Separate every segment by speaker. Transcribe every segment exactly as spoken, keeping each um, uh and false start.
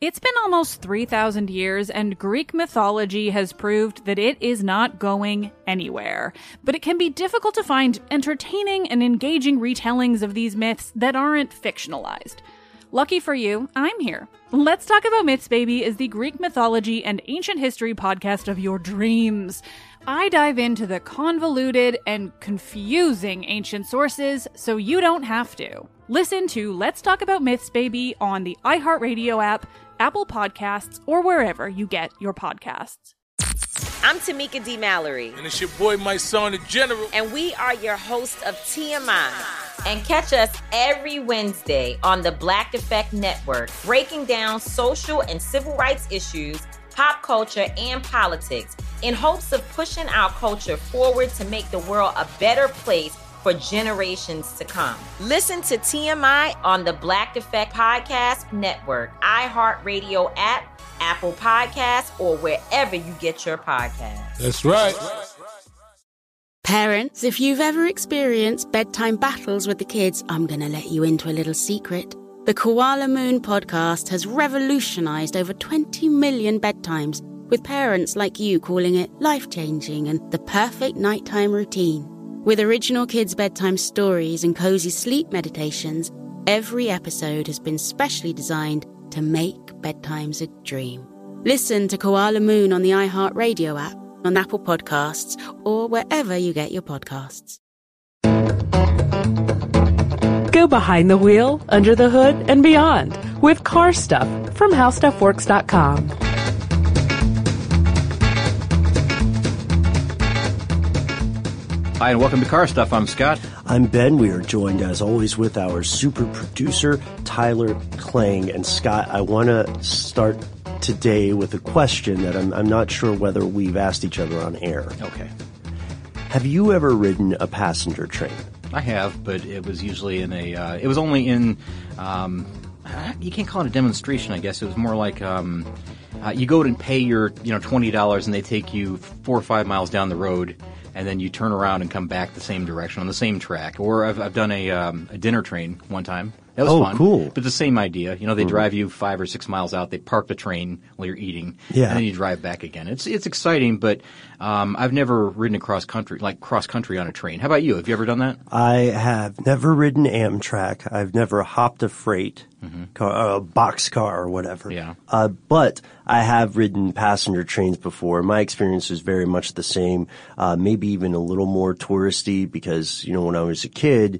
Speaker 1: It's been almost three thousand years, and Greek mythology has proved that it is not going anywhere. But it can be difficult to find entertaining and engaging retellings of these myths that aren't fictionalized. Lucky for you, I'm here. Let's Talk About Myths, Baby is the Greek mythology and ancient history podcast of your dreams. I dive into the convoluted and confusing ancient sources so you don't have to. Listen to Let's Talk About Myths, Baby on the iHeartRadio app, Apple Podcasts, or wherever you get your podcasts.
Speaker 2: I'm Tamika D. Mallory.
Speaker 3: And it's your boy, my son, the General.
Speaker 2: And we are your hosts of T M I. And catch us every Wednesday on the Black Effect Network, breaking down social and civil rights issues, pop culture, and politics in hopes of pushing our culture forward to make the world a better place for generations to come. Listen to T M I on the Black Effect Podcast Network, iHeartRadio app, Apple Podcasts, or wherever you get your podcasts.
Speaker 3: That's right.
Speaker 4: Parents, if you've ever experienced bedtime battles with the kids, I'm going to let you into a little secret. The Koala Moon podcast has revolutionized over twenty million bedtimes, with parents like you calling it life-changing and the perfect nighttime routine. With original kids' bedtime stories and cozy sleep meditations, every episode has been specially designed to make bedtimes a dream. Listen to Koala Moon on the iHeartRadio app, on Apple Podcasts, or wherever you get your podcasts.
Speaker 5: Go behind the wheel, under the hood, and beyond with Car Stuff from how stuff works dot com.
Speaker 6: Hi, and welcome to Car Stuff. I'm Scott.
Speaker 7: I'm Ben. We are joined, as always, with our super producer, Tyler Klang. And Scott, I want to start today with a question that I'm, I'm not sure whether we've asked each other on air.
Speaker 6: Okay.
Speaker 7: Have you ever ridden a passenger train?
Speaker 6: I have, but it was usually in a, uh, it was only in, um, you can't call it a demonstration, I guess. It was more like, um, uh, you go and pay your, you know, twenty dollars and they take you four or five miles down the road, and then you turn around and come back the same direction on the same track. Or I've, I've done a, um, a dinner train one time. That was
Speaker 7: oh,
Speaker 6: fun.
Speaker 7: Cool.
Speaker 6: But the same idea. You know, they mm-hmm. drive you five or six miles out. They park the train while you're eating.
Speaker 7: Yeah.
Speaker 6: And then you drive back again. It's it's exciting, but um, I've never ridden across country, like cross country on a train. How about you? Have you ever done that?
Speaker 7: I have never ridden Amtrak. I've never hopped a freight mm-hmm. car, a boxcar or whatever.
Speaker 6: Yeah.
Speaker 7: Uh, but I have ridden passenger trains before. My experience was very much the same, uh, maybe even a little more touristy because, you know, when I was a kid,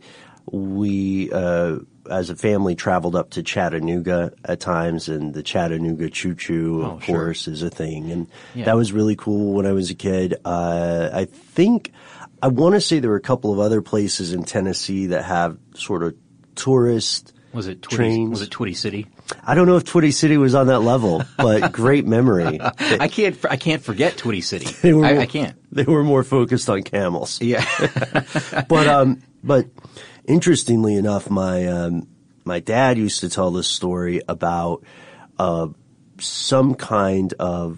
Speaker 7: we, uh, as a family, traveled up to Chattanooga at times, and the Chattanooga Choo Choo,
Speaker 6: oh,
Speaker 7: of
Speaker 6: sure.
Speaker 7: course, is a thing. And
Speaker 6: yeah.
Speaker 7: that was really cool when I was a kid. Uh, I think, I want to say there were a couple of other places in Tennessee that have sort of tourist
Speaker 6: was it Twitty,
Speaker 7: trains.
Speaker 6: Was it Twitty City?
Speaker 7: I don't know if Twitty City was on that level, but great memory.
Speaker 6: I can't, I can't forget Twitty City.
Speaker 7: They were
Speaker 6: I,
Speaker 7: more,
Speaker 6: I can't.
Speaker 7: They were more focused on camels.
Speaker 6: Yeah.
Speaker 7: but, um, but interestingly enough, my, um, my dad used to tell this story about, uh, some kind of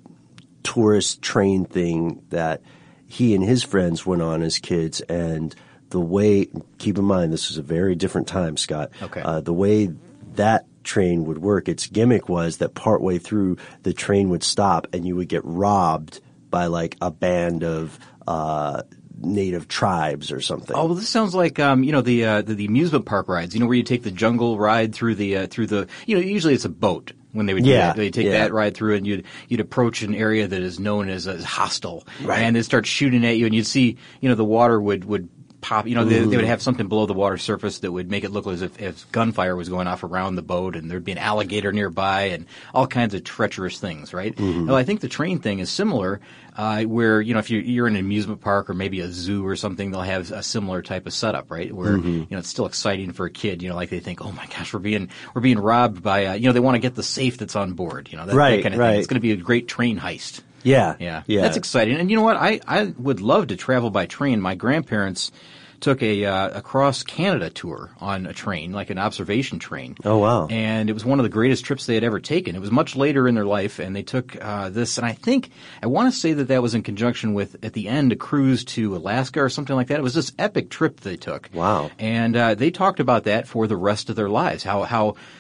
Speaker 7: tourist train thing that he and his friends went on as kids, and the way, keep in mind, this is a very different time, Scott.
Speaker 6: Okay.
Speaker 7: Uh, the way that train would work, its gimmick was that partway through the train would stop and you would get robbed by like a band of, uh, native tribes or something.
Speaker 6: Oh, well, this sounds like, um, you know, the, uh, the, the amusement park rides, you know, where you take the jungle ride through the, uh, through the, you know, usually it's a boat. When they would do
Speaker 7: yeah,
Speaker 6: that, they take
Speaker 7: yeah.
Speaker 6: that ride through, and you'd you'd approach an area that is known as, as hostile,
Speaker 7: right.
Speaker 6: and they'd start shooting at you, and you'd see, you know, the water would would pop. You know, they, they would have something below the water surface that would make it look as if, if gunfire was going off around the boat, and there'd be an alligator nearby, and all kinds of treacherous things, right?
Speaker 7: Mm-hmm.
Speaker 6: Well, I think the train thing is similar, uh, where, you know, if you're, you're in an amusement park or maybe a zoo or something, they'll have a similar type of setup, right? Where,
Speaker 7: mm-hmm.
Speaker 6: you know, it's still exciting for a kid, you know, like they think, oh my gosh, we're being, we're being robbed by, uh, you know, they want to get the safe that's on board, you know, that,
Speaker 7: right,
Speaker 6: that kind of
Speaker 7: right.
Speaker 6: thing. It's going to be a great train heist.
Speaker 7: Yeah.
Speaker 6: Yeah.
Speaker 7: Yeah.
Speaker 6: That's exciting. And you know what? I, I would love to travel by train. My grandparents took a, uh, a cross Canada tour on a train, like an observation train.
Speaker 7: Oh, wow.
Speaker 6: And it was one of the greatest trips they had ever taken. It was much later in their life, and they took, uh, this, and I think, I want to say that that was in conjunction with, at the end, a cruise to Alaska or something like that. It was this epic trip they took.
Speaker 7: Wow.
Speaker 6: And, uh, they talked about that for the rest of their lives. How, how,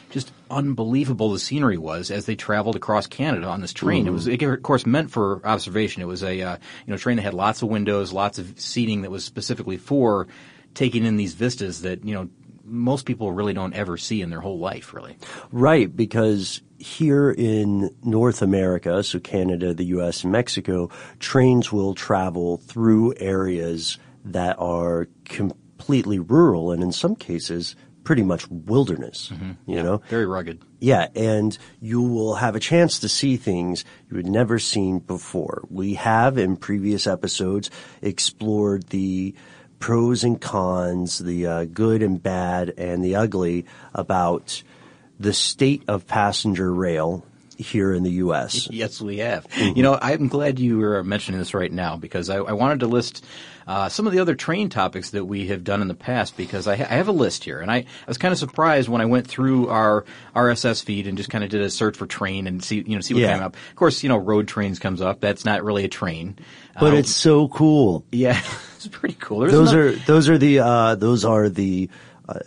Speaker 6: just unbelievable the scenery was as they traveled across Canada on this train. Mm-hmm. It was, it, of course, meant for observation. It was a uh, you know train that had lots of windows, lots of seating that was specifically for taking in these vistas that you know most people really don't ever see in their whole life, really.
Speaker 7: Right, because here in North America, so Canada, the U S, and Mexico, trains will travel through areas that are completely rural and in some cases pretty much wilderness, mm-hmm. you
Speaker 6: yeah,
Speaker 7: know?
Speaker 6: Very rugged.
Speaker 7: Yeah, and you will have a chance to see things you had never seen before. We have, in previous episodes, explored the pros and cons, the uh, good and bad, and the ugly about the state of passenger rail here in the U S.
Speaker 6: Yes, we have. Mm-hmm. You know, I'm glad you were mentioning this right now because I, I wanted to list uh, some of the other train topics that we have done in the past because I, ha- I have a list here. And I, I was kind of surprised when I went through our R S S feed and just kind of did a search for train and see, you know, see what
Speaker 7: yeah.
Speaker 6: came up. Of course, you know, road trains comes up. That's not really a train.
Speaker 7: But
Speaker 6: um,
Speaker 7: it's so cool.
Speaker 6: Yeah, it's pretty cool. There's
Speaker 7: those
Speaker 6: another-
Speaker 7: are those are the uh, those are the uh,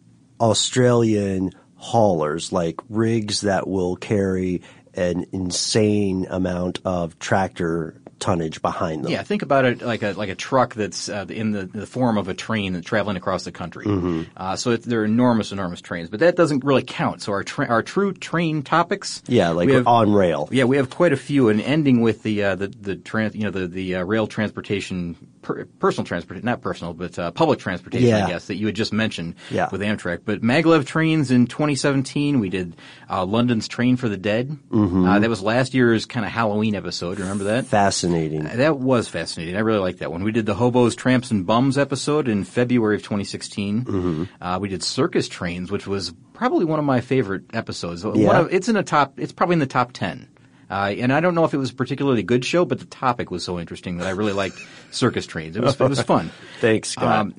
Speaker 7: Australian haulers, like rigs that will carry an insane amount of tractor tonnage behind them.
Speaker 6: Yeah, think about it like a like a truck that's uh, in the, the form of a train that's traveling across the country. Mm-hmm. Uh, so it, they're enormous, enormous trains. But that doesn't really count. So our tra- our true train topics,
Speaker 7: yeah, like
Speaker 6: we have,
Speaker 7: on rail.
Speaker 6: Yeah, we have quite a few, and ending with the uh, the the trans, you know the the uh, rail transportation, per, personal transportation, not personal, but uh, public transportation,
Speaker 7: yeah.
Speaker 6: I guess that you had just mentioned
Speaker 7: yeah.
Speaker 6: with Amtrak. But maglev trains in twenty seventeen, we did uh, London's Train for the Dead.
Speaker 7: Mm-hmm.
Speaker 6: Uh, that was last year's kind of Halloween episode. Remember that?
Speaker 7: Fascinating.
Speaker 6: Uh, that was fascinating. I really liked that one. We did the Hobos, Tramps, and Bums episode in February of twenty sixteen.
Speaker 7: Mm-hmm.
Speaker 6: Uh, we did Circus Trains, which was probably one of my favorite episodes.
Speaker 7: Yeah.
Speaker 6: One of, it's in the top. It's probably in the top ten. Uh, and I don't know if it was a particularly good show, but the topic was so interesting that I really liked Circus Trains. It was it was fun.
Speaker 7: Thanks, Scott.
Speaker 6: Um,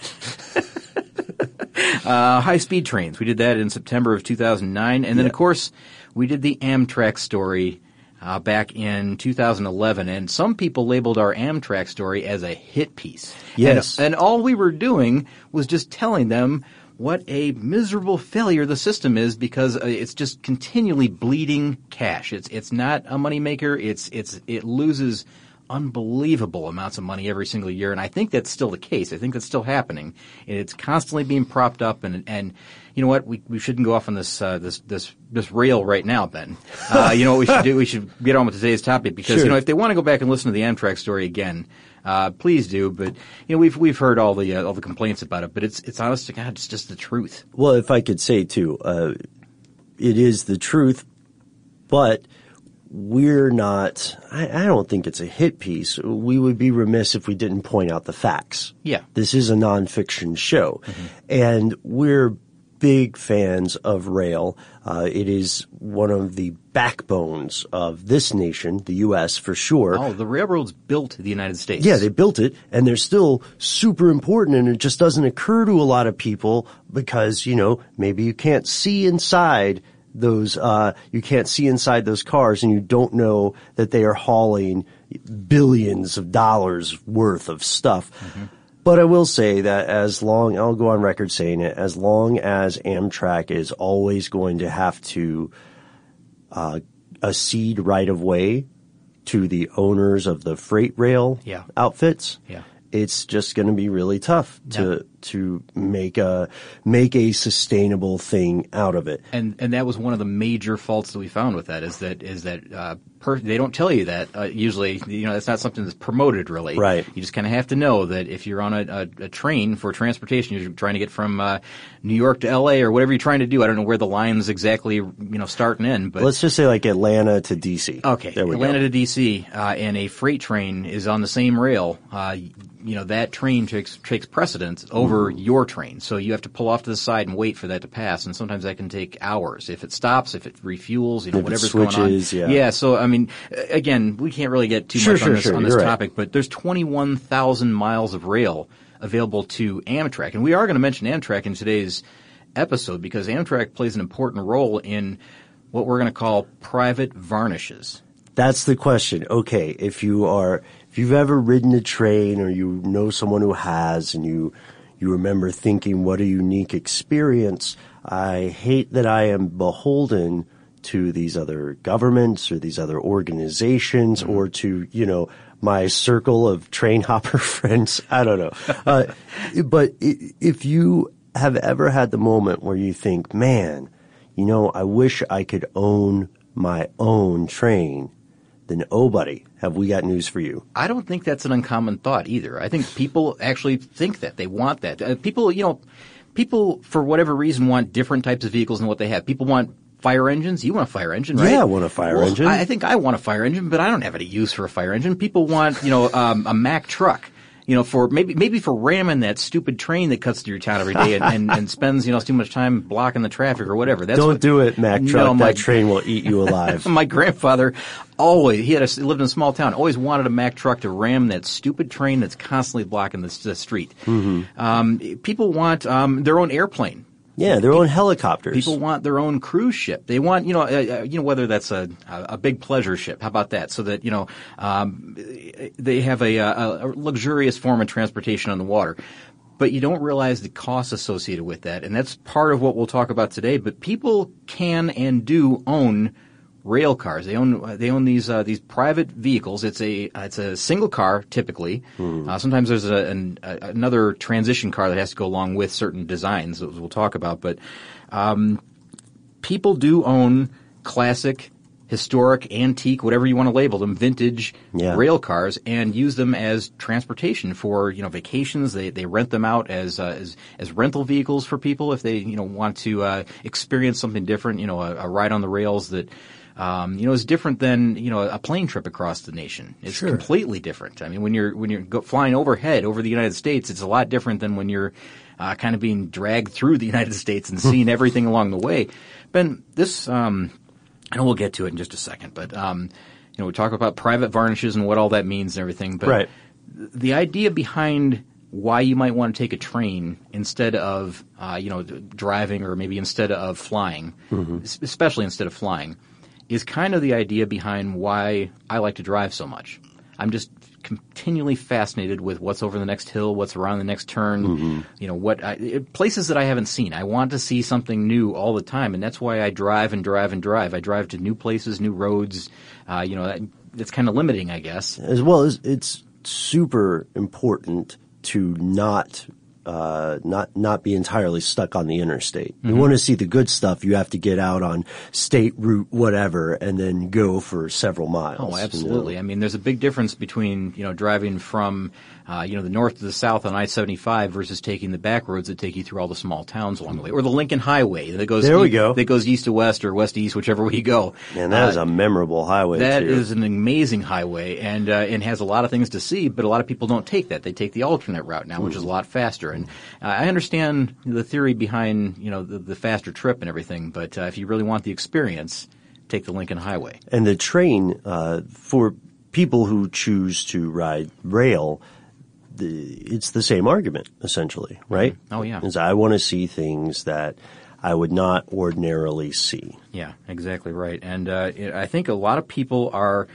Speaker 6: uh, high-speed trains. We did that in September of two thousand nine. And then,
Speaker 7: yeah.
Speaker 6: of course, we did the Amtrak story uh, back in two thousand eleven. And some people labeled our Amtrak story as a hit piece.
Speaker 7: Yes.
Speaker 6: And, and all we were doing was just telling them what a miserable failure the system is because uh, it's just continually bleeding cash. It's it's not a moneymaker. It's it's it loses unbelievable amounts of money every single year, and I think that's still the case. I think that's still happening. And it's constantly being propped up, and and you know what? We we shouldn't go off on this uh, this this this rail right now, Ben. Uh, you know what we should do? We should get on with today's topic because
Speaker 7: sure.
Speaker 6: you know if they want to go back and listen to the Amtrak story again, uh, please do. But you know we've we've heard all the uh, all the complaints about it, but it's it's honest to God, it's just the truth.
Speaker 7: Well, if I could say too, uh, it is the truth, but we're not, I, I don't think it's a hit piece. We would be remiss if we didn't point out the facts.
Speaker 6: Yeah.
Speaker 7: This is a nonfiction show. Mm-hmm. And we're big fans of rail. Uh, it is one of the backbones of this nation, the U S for sure.
Speaker 6: Oh, the railroads built the United States.
Speaker 7: Yeah, they built it, and they're still super important, and it just doesn't occur to a lot of people because, you know, maybe you can't see inside those, uh, you can't see inside those cars and you don't know that they are hauling billions of dollars worth of stuff. Mm-hmm. But I will say that as long, I'll go on record saying it, as long as Amtrak is always going to have to, uh, accede right of way to the owners of the freight rail
Speaker 6: yeah.
Speaker 7: outfits.
Speaker 6: Yeah.
Speaker 7: It's just going to be really tough to yeah. to make a make a sustainable thing out of it.
Speaker 6: And and that was one of the major faults that we found with that is that is that uh, per, they don't tell you that uh, usually. You know, that's not something that's promoted really.
Speaker 7: Right.
Speaker 6: You just kind of have to know that if you're on a, a, a train for transportation, you're trying to get from uh, New York to L A or whatever you're trying to do. I don't know where the lines exactly you know start and end, but
Speaker 7: let's just say like Atlanta to D C.
Speaker 6: Okay,
Speaker 7: there we
Speaker 6: Atlanta
Speaker 7: go.
Speaker 6: to D C, uh, and a freight train is on the same rail. Uh, you know, that train takes takes precedence over mm. your train. So you have to pull off to the side and wait for that to pass. And sometimes that can take hours. If it stops, if it refuels, you know,
Speaker 7: if
Speaker 6: whatever's
Speaker 7: it switches,
Speaker 6: going on.
Speaker 7: Yeah.
Speaker 6: yeah, so, I mean, again, we can't really get too
Speaker 7: sure,
Speaker 6: much
Speaker 7: sure,
Speaker 6: on this,
Speaker 7: sure.
Speaker 6: on this
Speaker 7: You're
Speaker 6: topic,
Speaker 7: right.
Speaker 6: but there's twenty-one thousand miles of rail available to Amtrak. And we are going to mention Amtrak in today's episode because Amtrak plays an important role in what we're going to call private varnishes.
Speaker 7: That's the question. Okay, if you are, if you've ever ridden a train or you know someone who has and you, you remember thinking what a unique experience, I hate that I am beholden to these other governments or these other organizations mm-hmm. or to, you know, my circle of train hopper friends. I don't know. Uh, but if you have ever had the moment where you think, man, you know, I wish I could own my own train, then oh, buddy, have we got news for you.
Speaker 6: I don't think that's an uncommon thought either. I think people actually think that. They want that. Uh, people, you know, people for whatever reason want different types of vehicles than what they have. People want fire engines. You want a fire engine, right?
Speaker 7: Yeah, I want a fire
Speaker 6: well,
Speaker 7: engine.
Speaker 6: I, I think I want a fire engine, but I don't have any use for a fire engine. People want, you know, um, a Mack truck. You know, for maybe maybe for ramming that stupid train that cuts through your town every day and, and, and spends, you know, too much time blocking the traffic or whatever. That's
Speaker 7: Don't
Speaker 6: what,
Speaker 7: do it, Mack truck.
Speaker 6: No, my,
Speaker 7: that train will eat you alive.
Speaker 6: My grandfather always, he had a, lived in a small town, always wanted a Mack truck to ram that stupid train that's constantly blocking the, the street. Mm-hmm. Um, people want um, their own airplane.
Speaker 7: Yeah, their own helicopters.
Speaker 6: People want their own cruise ship. They want, you know, uh, you know, whether that's a a big pleasure ship. How about that? So that, you know, um, they have a, a, a luxurious form of transportation on the water. But you don't realize the costs associated with that, and that's part of what we'll talk about today. But people can and do own rail cars. They own they own these uh, these private vehicles. It's a uh, it's a single car typically. Mm. Uh, sometimes there's a, an, a, another transition car that has to go along with certain designs that we'll talk about. But um, people do own classic, historic, antique, whatever you want to label them, vintage yeah. rail cars, and use them as transportation for you know vacations. They they rent them out as uh, as as rental vehicles for people if they you know want to uh, experience something different. You know, a, a ride on the rails that. Um, you know, is different than, you know, a plane trip across the nation. It's sure. completely different. I mean, when you're, when you're go, flying overhead over the United States, it's a lot different than when you're, uh, kind of being dragged through the United States and seeing everything along the way. Ben, this, um, I know we'll get to it in just a second, but, um, you know, we talk about private varnishes and what all that means and everything, but
Speaker 7: right.
Speaker 6: the idea behind why you might want to take a train instead of, uh, you know, driving or maybe instead of flying, mm-hmm. especially instead of flying, is kind of the idea behind why I like to drive so much. I'm just continually fascinated with what's over the next hill, what's around the next turn, mm-hmm. you know, what I, places that I haven't seen. I want to see something new all the time, and that's why I drive and drive and drive. I drive to new places, new roads. Uh, you know, that, it's kind of limiting, I guess.
Speaker 7: As well as it's super important to not Uh, not not be entirely stuck on the interstate. Mm-hmm. You want to see the good stuff, you have to get out on state route whatever and then go for several miles.
Speaker 6: Oh, absolutely. You know? I mean, there's a big difference between, you know, driving from, uh, you know, the north to the south on I seventy-five versus taking the back roads that take you through all the small towns along the way. Or the Lincoln Highway that goes,
Speaker 7: there we
Speaker 6: e-
Speaker 7: go.
Speaker 6: that goes east to west or west to east, whichever way you go.
Speaker 7: Man, that uh, is a memorable highway,
Speaker 6: That
Speaker 7: too.
Speaker 6: is an amazing highway and, uh, and has a lot of things to see, but a lot of people don't take that. They take the alternate route now, mm. which is a lot faster. And uh, I understand the theory behind, you know, the, the faster trip and everything, but uh, if you really want the experience, take the Lincoln Highway.
Speaker 7: And the train, uh, for people who choose to ride rail, the, it's the same argument, essentially, right?
Speaker 6: Oh, yeah.
Speaker 7: Because I want to see things that I would not ordinarily see.
Speaker 6: Yeah, exactly right. And uh, I think a lot of people are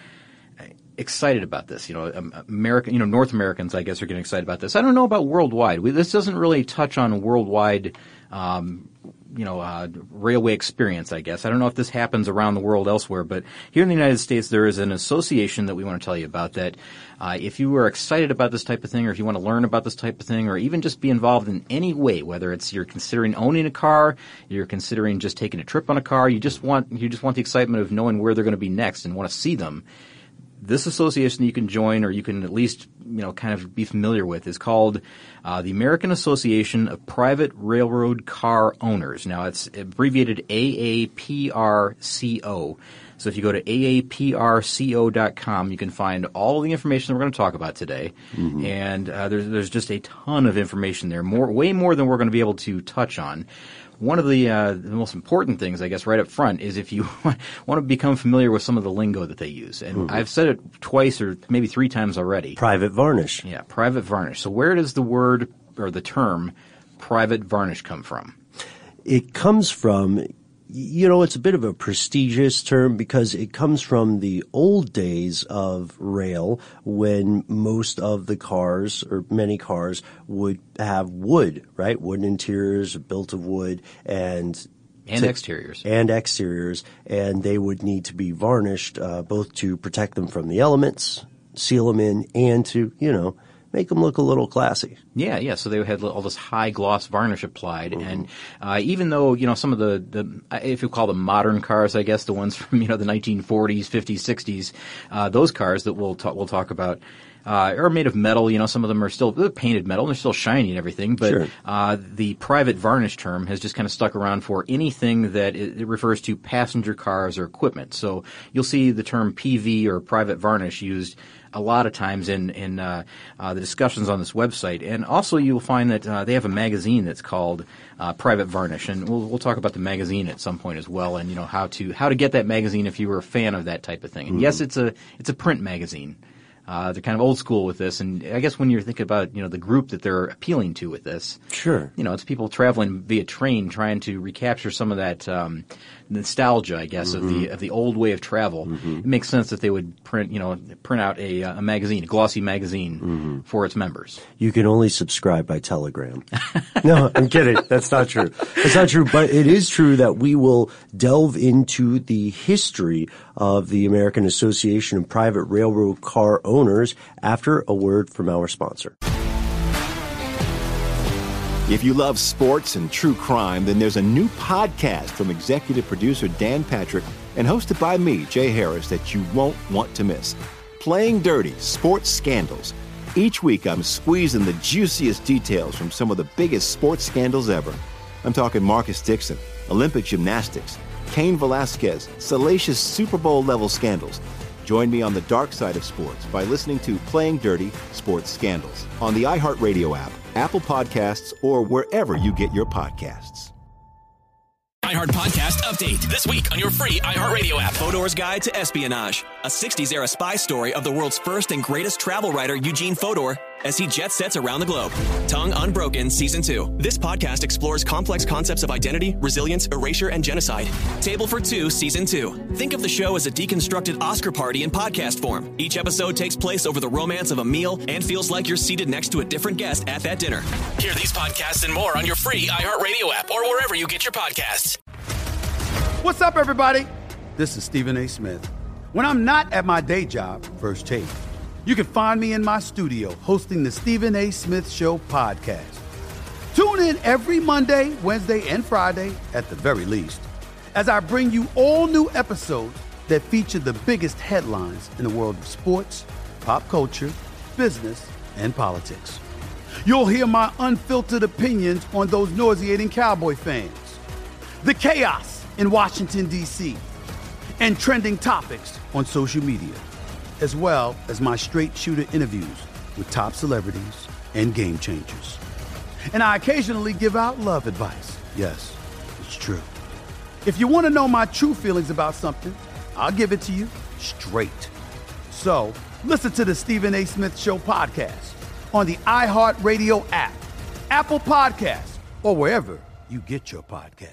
Speaker 6: excited about this. You know, American, you know, North Americans, I guess, are getting excited about this. I don't know about worldwide. We, this doesn't really touch on worldwide, um, you know, uh, railway experience, I guess. I don't know if this happens around the world elsewhere, but here in the United States, there is an association that we want to tell you about that uh, if you are excited about this type of thing or if you want to learn about this type of thing or even just be involved in any way, whether it's you're considering owning a car, you're considering just taking a trip on a car, you just want, you just want the excitement of knowing where they're going to be next and want to see them. This association you can join or you can at least, you know, kind of be familiar with is called uh, the American Association of Private Railroad Car Owners. Now, it's abbreviated A A P R C O. So if you go to A A P R C O dot com, you can find all the information that we're going to talk about today. Mm-hmm. And uh, there's, there's just a ton of information there, more, way more than we're going to be able to touch on. One of the, uh, the most important things, I guess, right up front is if you want to become familiar with some of the lingo that they use. And mm-hmm. I've said it twice or maybe three times already.
Speaker 7: Private varnish.
Speaker 6: Yeah, private varnish. So where does the word or the term private varnish come from?
Speaker 7: It comes from you know, it's a bit of a prestigious term because it comes from the old days of rail when most of the cars or many cars would have wood, right? Wooden interiors built of wood and
Speaker 6: And
Speaker 7: to,
Speaker 6: exteriors.
Speaker 7: And exteriors. And they would need to be varnished, uh, both to protect them from the elements, seal them in, and to, you know, make them look a little classy.
Speaker 6: Yeah, yeah. So they had all this high gloss varnish applied, mm-hmm. and uh, even though you know some of the, the if you call them modern cars, I guess the ones from you know the nineteen forties, fifties, sixties, uh, those cars that we'll talk, we'll talk about. Uh, are made of metal, you know, some of them are still painted metal, and they're still shiny and everything, but
Speaker 7: sure.
Speaker 6: uh, the private varnish term has just kind of stuck around for anything that it, it refers to passenger cars or equipment. So you'll see the term P V or private varnish used a lot of times in, in uh, uh, the discussions on this website. And also you'll find that uh, they have a magazine that's called uh, Private Varnish, and we'll, we'll talk about the magazine at some point as well, and you know how to how to get that magazine if you were a fan of that type of thing. And mm-hmm. yes, it's a it's a print magazine. Uh, they're kind of old school with this, and I guess when you're thinking about, you know, the group that they're appealing to with this,
Speaker 7: sure,
Speaker 6: you know, it's people traveling via train trying to recapture some of that um, nostalgia, I guess, mm-hmm. of the of the old way of travel. Mm-hmm. It makes sense that they would print, you know, print out a, a magazine, a glossy magazine mm-hmm. for its members.
Speaker 7: You can only subscribe by telegram. No, I'm kidding. That's not true. That's not true, but it is true that we will delve into the history of the American Association of Private Railroad Car Owners after a word from our sponsor.
Speaker 8: If you love sports and true crime, then there's a new podcast from executive producer Dan Patrick and hosted by me, Jay Harris, that you won't want to miss. Playing Dirty: Sports Scandals. Each week I'm squeezing the juiciest details from some of the biggest sports scandals ever. I'm talking Marcus Dixon, Olympic gymnastics, Cain Velasquez, salacious Super Bowl-level scandals. Join me on the dark side of sports by listening to Playing Dirty: Sports Scandals on the iHeartRadio app, Apple Podcasts, or wherever you get your podcasts.
Speaker 9: iHeart Podcast Update. This week on your free iHeartRadio app. Fodor's Guide to Espionage. A sixties-era spy story of the world's first and greatest travel writer, Eugene Fodor, as he jet sets around the globe. Tongue Unbroken Season two. This podcast explores complex concepts of identity, resilience, erasure, and genocide. Table for Two Season two. Think of the show as a deconstructed Oscar party in podcast form. Each episode takes place over the romance of a meal and feels like you're seated next to a different guest at that dinner. Hear these podcasts and more on your free iHeartRadio app or wherever you get your podcasts.
Speaker 10: What's up, everybody? This is Stephen A. Smith. When I'm not at my day job, First Take, you can find me in my studio hosting the Stephen A. Smith Show podcast. Tune in every Monday, Wednesday, and Friday, at the very least, as I bring you all new episodes that feature the biggest headlines in the world of sports, pop culture, business, and politics. You'll hear my unfiltered opinions on those nauseating Cowboy fans, the chaos in Washington, D C, and trending topics on social media, as well as my straight shooter interviews with top celebrities and game changers. And I occasionally give out love advice. Yes, it's true. If you want to know my true feelings about something, I'll give it to you straight. So listen to the Stephen A. Smith Show podcast on the iHeartRadio app, Apple Podcasts, or wherever you get your podcast.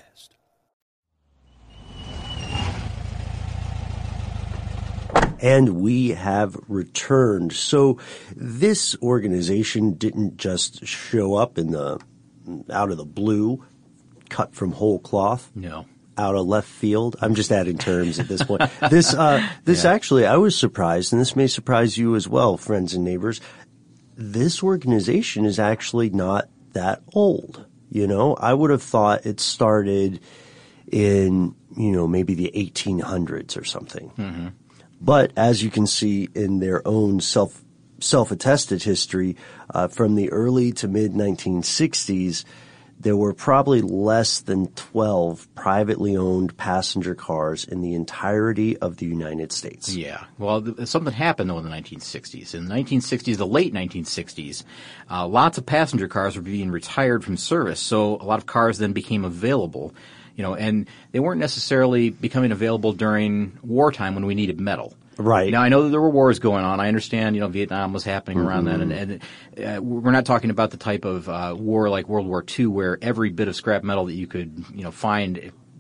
Speaker 7: And we have returned. So this organization didn't just show up in the out of the blue, cut from whole cloth.
Speaker 6: No.
Speaker 7: Out of left field. I'm just adding terms at this point. This uh this yeah. actually, I was surprised, and this may surprise you as well, friends and neighbors. This organization is actually not that old. You know, I would have thought it started in, you know, maybe the eighteen hundreds or something. Mm-hmm. But as you can see in their own self, self-attested history, uh, from the early to mid nineteen sixties, there were probably less than twelve privately owned passenger cars in the entirety of the United States.
Speaker 6: Yeah. Well, th- something happened, though, in the nineteen sixties. In the nineteen sixties, the late nineteen sixties, uh, lots of passenger cars were being retired from service, so a lot of cars then became available. You know, and they weren't necessarily becoming available during wartime when we needed metal.
Speaker 7: Right.
Speaker 6: Now, I know that there were wars going on. I understand, you know, Vietnam was happening around mm-hmm. then. And, and uh, we're not talking about the type of uh, war like World War Two where every bit of scrap metal that you could, you know, find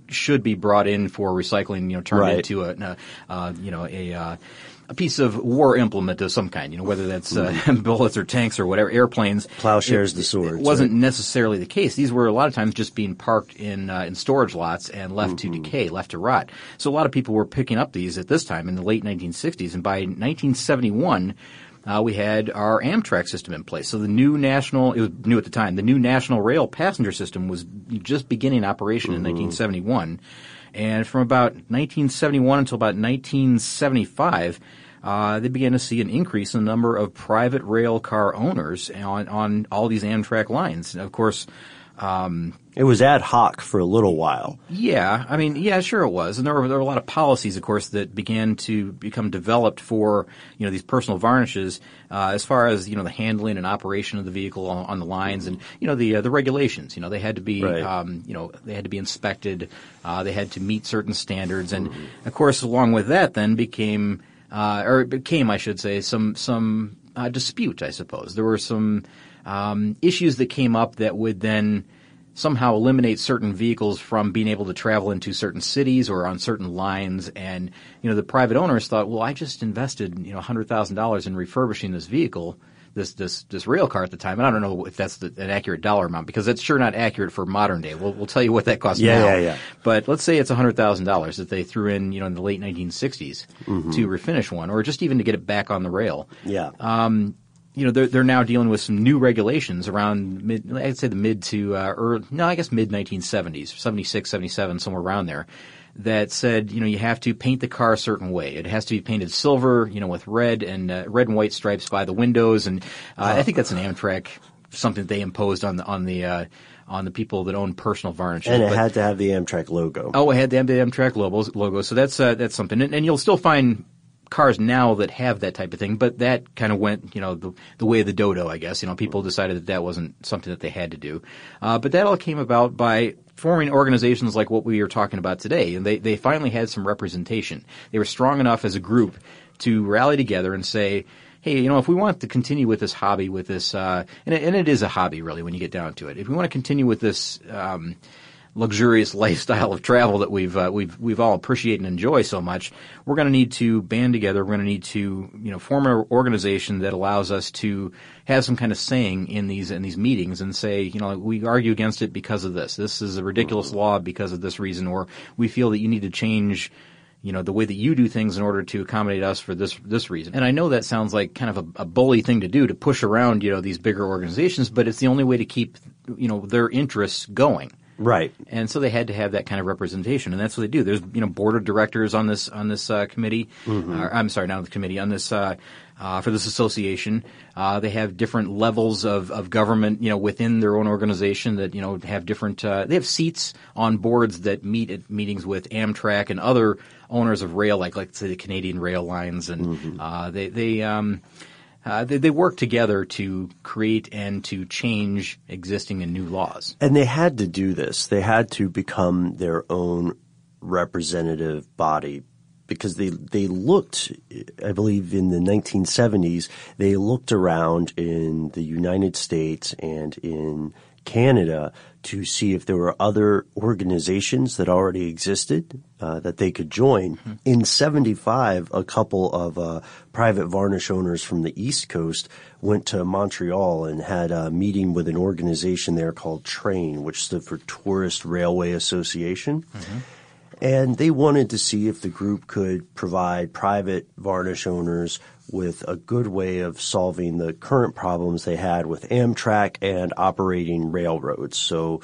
Speaker 6: should be brought in for recycling, you know, turned
Speaker 7: Right.
Speaker 6: into a, uh, you know, a, uh, a piece of war implement of some kind, you know, whether that's uh, bullets or tanks or whatever, airplanes.
Speaker 7: Plowshares
Speaker 6: it,
Speaker 7: the swords.
Speaker 6: It wasn't
Speaker 7: right?
Speaker 6: necessarily the case. These were a lot of times just being parked in uh, in storage lots and left
Speaker 7: Mm-hmm.
Speaker 6: to decay, left to rot. So a lot of people were picking up these at this time in the late nineteen sixties, and by nineteen seventy-one, uh, we had our Amtrak system in place. So the new national, it was new at the time, the new National Rail passenger system was just beginning operation
Speaker 7: Mm-hmm.
Speaker 6: in nineteen seventy-one. And from about nineteen seventy-one until about nineteen seventy-five, uh, they began to see an increase in the number of private rail car owners on, on all these Amtrak lines. And of course, um,
Speaker 7: it was ad hoc for a little while.
Speaker 6: yeah, I mean, yeah, sure it was. And there were, there were a lot of policies, of course, that began to become developed for, you know, these personal varnishes, uh, as far as, you know, the handling and operation of the vehicle on, on the lines and, you know, the, uh, the regulations. You know, they had to be,
Speaker 7: Right.
Speaker 6: um, you know, they had to be inspected, uh, they had to meet certain standards. And, of course, along with that then became, uh, or it became, I should say, some, some, uh, dispute, I suppose. There were some, um, issues that came up that would then somehow eliminate certain vehicles from being able to travel into certain cities or on certain lines. And, you know, the private owners thought, well, I just invested, you know, one hundred thousand dollars in refurbishing this vehicle, this, this, this rail car at the time. And I don't know if that's the, an accurate dollar amount because it's sure not accurate for modern day. We'll, we'll tell you what that costs
Speaker 7: Yeah,
Speaker 6: now.
Speaker 7: yeah, yeah.
Speaker 6: But let's say it's one hundred thousand dollars that they threw in, you know, in the late nineteen sixties
Speaker 7: Mm-hmm.
Speaker 6: to refinish one or just even to get it back on the rail.
Speaker 7: Yeah.
Speaker 6: Um, you know, they're, they're now dealing with some new regulations around mid, I'd say the mid to, uh, or, no, I guess mid nineteen seventies, seventy-six, seventy-seven, somewhere around there, that said, you know, you have to paint the car a certain way. It has to be painted silver, you know, with red and, uh, red and white stripes by the windows. And, uh, I think that's an Amtrak, something that they imposed on the, on the, uh, on the people that own personal varnishes.
Speaker 7: And it
Speaker 6: But-
Speaker 7: had to have the Amtrak logo.
Speaker 6: Oh, it had the Amtrak logos, logo. So that's, uh, that's something. And, and you'll still find cars now that have that type of thing, but that kind of went, you know, the, the way of the dodo, I guess. You know, people decided that that wasn't something that they had to do. Uh, but that all came about by forming organizations like what we are talking about today. And they, they finally had some representation. They were strong enough as a group to rally together and say, hey, you know, if we want to continue with this hobby, with this, uh, and it, and it is a hobby really when you get down to it. If we want to continue with this, um, luxurious lifestyle of travel that we've uh, we've we've all appreciate and enjoy so much, we're going to need to band together. We're going to need to, you know, form an organization that allows us to have some kind of saying in these in these meetings and say, you know, we argue against it because of this. This is a ridiculous law because of this reason, or we feel that you need to change, you know, the way that you do things in order to accommodate us for this this reason. And I know that sounds like kind of a, a bully thing to do, to push around, you know, these bigger organizations, but it's the only way to keep, you know, their interests going.
Speaker 7: Right.
Speaker 6: And so they had to have that kind of representation, and that's what they do. There's, you know, board of directors on this on this uh, committee.
Speaker 7: Mm-hmm.
Speaker 6: Uh, I'm sorry, not on the committee, on this uh, uh, for this association. Uh, they have different levels of, of government, you know, within their own organization that, you know, have different. Uh, they have seats on boards that meet at meetings with Amtrak and other owners of rail, like like say the Canadian Rail Lines, and
Speaker 7: Mm-hmm.
Speaker 6: uh, they they. Um, Uh, they, they work together to create and to change existing and new laws.
Speaker 7: And they had to do this. They had to become their own representative body because they they looked, I believe in the nineteen seventies, they looked around in the United States and in Canada to see if there were other organizations that already existed uh, that they could join. Mm-hmm. In seventy-five, a couple of uh, private varnish owners from the East Coast went to Montreal and had a meeting with an organization there called TRAIN, which stood for Tourist Railway Association. Mm-hmm. And they wanted to see if the group could provide private varnish owners with a good way of solving the current problems they had with Amtrak and operating railroads. So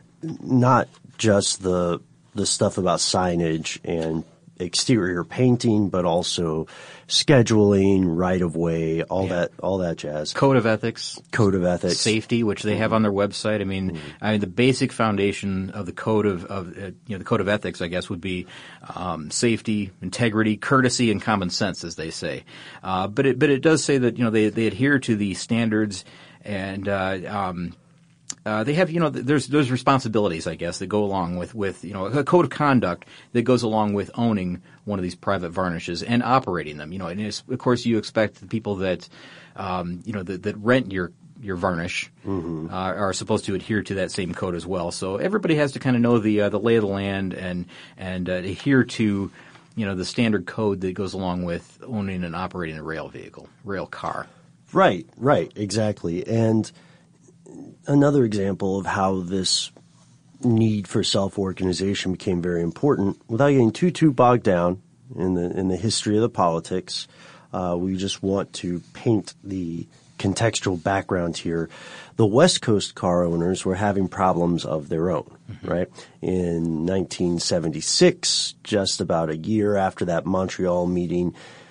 Speaker 7: not just the the stuff about signage and exterior painting, but also scheduling, right-of-way, all
Speaker 6: Yeah.
Speaker 7: that all that jazz.
Speaker 6: Code of ethics.
Speaker 7: Code of ethics.
Speaker 6: Safety, which they have on their website. I mean,
Speaker 7: Mm-hmm.
Speaker 6: I mean, the basic foundation of the code of, of uh, you know, the code of ethics, I guess, would be um, safety, integrity, courtesy, and common sense, as they say. Uh, but it but it does say that, you know, they they adhere to the standards and uh, um, Uh, they have, you know, there's there's responsibilities, I guess, that go along with, with, you know, a code of conduct that goes along with owning one of these private varnishes and operating them. You know, and it's, of course, you expect the people that, um, you know, that, that rent your your varnish
Speaker 7: Mm-hmm.
Speaker 6: uh, are supposed to adhere to that same code as well. So everybody has to kind of know the uh, the lay of the land and and uh, adhere to, you know, the standard code that goes along with owning and operating a rail vehicle, rail car.
Speaker 7: Right, right, exactly. And another example of how this need for self-organization became very important, without getting too too bogged down in the in the history of the politics, uh, we just want to paint the contextual background here. The West Coast car owners were having problems of their own, mm-hmm. right? In nineteen seventy-six, just about a year after that Montreal meeting,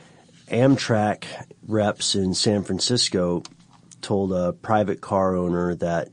Speaker 7: Amtrak reps in San Francisco told a private car owner that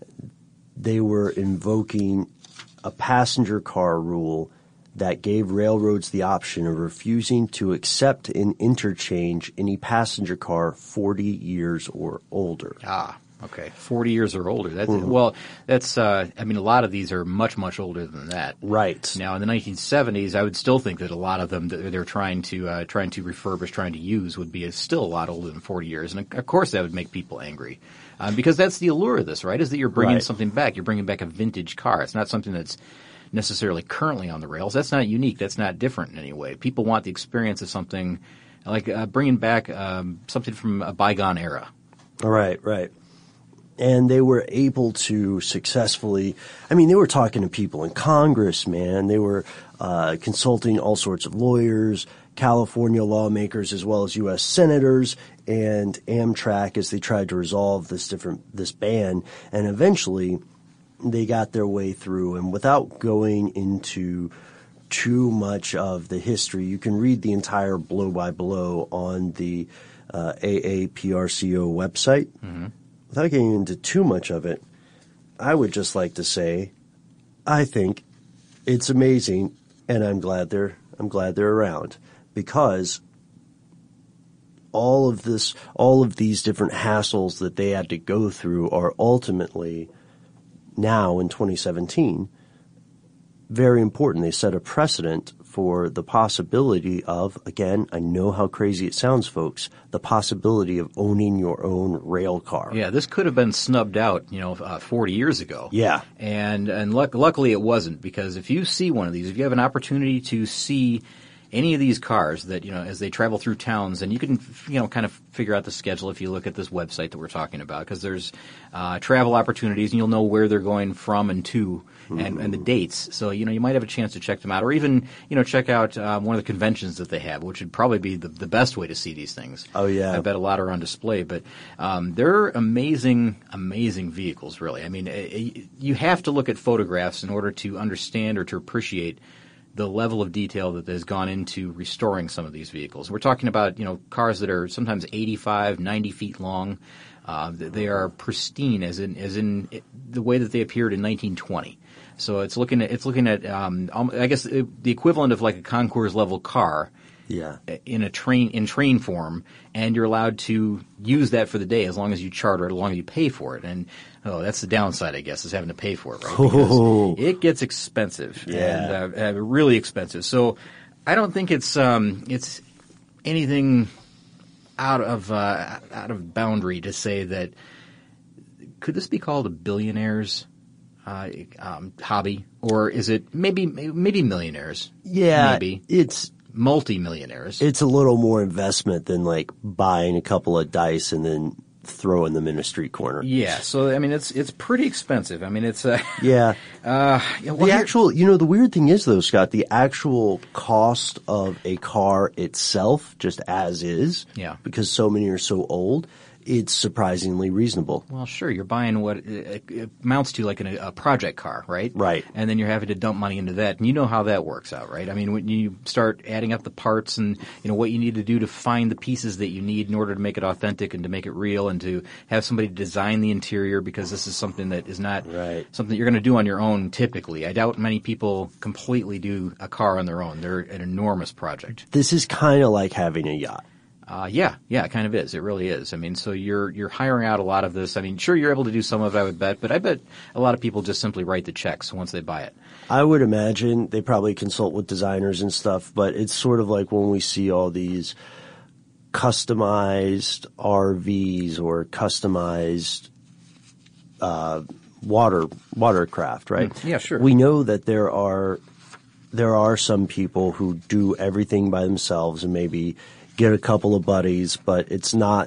Speaker 7: they were invoking a passenger car rule that gave railroads the option of refusing to accept and interchange any passenger car forty years or older.
Speaker 6: Ah, okay. forty years or older. That's,
Speaker 7: Mm-hmm.
Speaker 6: Well, that's, uh, I mean, a lot of these are much, much older than that.
Speaker 7: Right.
Speaker 6: Now, in the nineteen seventies, I would still think that a lot of them that they're trying to, uh, trying to refurbish, trying to use would be still a lot older than forty years. And of course that would make people angry. Um, because that's the allure of this, right? Is that you're bringing
Speaker 7: Right.
Speaker 6: something back. You're bringing back a vintage car. It's not something that's necessarily currently on the rails. That's not unique. That's not different in any way. People want the experience of something like uh, bringing back um, something from a bygone era.
Speaker 7: Right, right. And they were able to successfully, I mean, they were talking to people in Congress, man. They were uh, consulting all sorts of lawyers, California lawmakers, as well as U S senators, and Amtrak as they tried to resolve this different, this ban. And eventually they got their way through. And without going into too much of the history, you can read the entire blow by blow on the uh, A A P R C O website. Mm-hmm. Without getting into too much of it, I would just like to say, I think it's amazing, and I'm glad they're I'm glad they're around, because all of this, all of these different hassles that they had to go through are ultimately now in twenty seventeen very important. They set a precedent for the possibility of, again, I know how crazy it sounds, folks, the possibility of owning your own rail car.
Speaker 6: Yeah, this could have been snubbed out, you know, uh, forty years ago.
Speaker 7: Yeah.
Speaker 6: And and luck- luckily it wasn't, because if you see one of these, if you have an opportunity to see any of these cars that, you know, as they travel through towns, and you can, you know, kind of figure out the schedule if you look at this website that we're talking about, because there's uh, travel opportunities, and you'll know where they're going from and to, and, mm-hmm. and the dates. So, you know, you might have a chance to check them out, or even, you know, check out um, one of the conventions that they have, which would probably be the, the best way to see these things.
Speaker 7: Oh, yeah.
Speaker 6: I bet a lot are on display, but um, they're amazing, amazing vehicles, really. I mean, it, you have to look at photographs in order to understand or to appreciate the level of detail that has gone into restoring some of these vehicles. We're talking about, you know, cars that are sometimes eighty-five, ninety feet long. Uh, they are pristine, as in as in the way that they appeared in nineteen twenty. So it's looking at it's looking at um, I guess the equivalent of like a concours level car.
Speaker 7: Yeah.
Speaker 6: In a train in train form, and you're allowed to use that for the day as long as you charter it, as long as you pay for it. And oh, that's the downside, I guess, is having to pay for it, right? Because
Speaker 7: oh.
Speaker 6: it gets expensive,
Speaker 7: yeah,
Speaker 6: and uh, uh, really expensive. So I don't think it's um, it's anything out of uh, out of boundary to say that. Could this be called a billionaire's uh, um, hobby, or is it maybe maybe millionaires?
Speaker 7: Yeah,
Speaker 6: maybe
Speaker 7: it's.
Speaker 6: Multi-millionaires.
Speaker 7: It's a little more investment than like buying a couple of dice and then throwing them in a street corner.
Speaker 6: Yeah, so I mean it's it's pretty expensive. I mean it's uh,
Speaker 7: yeah.
Speaker 6: Uh, well,
Speaker 7: the actual, you know, the weird thing is though, Scott, the actual cost of a car itself, just as is,
Speaker 6: yeah,
Speaker 7: because so many are so old, it's surprisingly reasonable.
Speaker 6: Well, sure, you're buying what it, it amounts to like an, a project car, right?
Speaker 7: Right.
Speaker 6: And then you're having to dump money into that, and you know how that works out, right? I mean, when you start adding up the parts and, you know, what you need to do to find the pieces that you need in order to make it authentic and to make it real, and to have somebody design the interior, because this is something that is not
Speaker 7: right.
Speaker 6: something you're going to do on your own typically. I doubt many people completely do a car on their own. They're an enormous project.
Speaker 7: This is kind of like having a yacht.
Speaker 6: Uh, yeah, yeah, it kind of is. It really is. I mean, so you're you're hiring out a lot of this. I mean, sure, you're able to do some of it, I would bet, but I bet a lot of people just simply write the checks once they buy it.
Speaker 7: I would imagine they probably consult with designers and stuff, but it's sort of like when we see all these customized R Vs or customized uh, water watercraft, right?
Speaker 6: Mm, yeah, sure.
Speaker 7: We know that there are there are some people who do everything by themselves and maybe get a couple of buddies, but it's not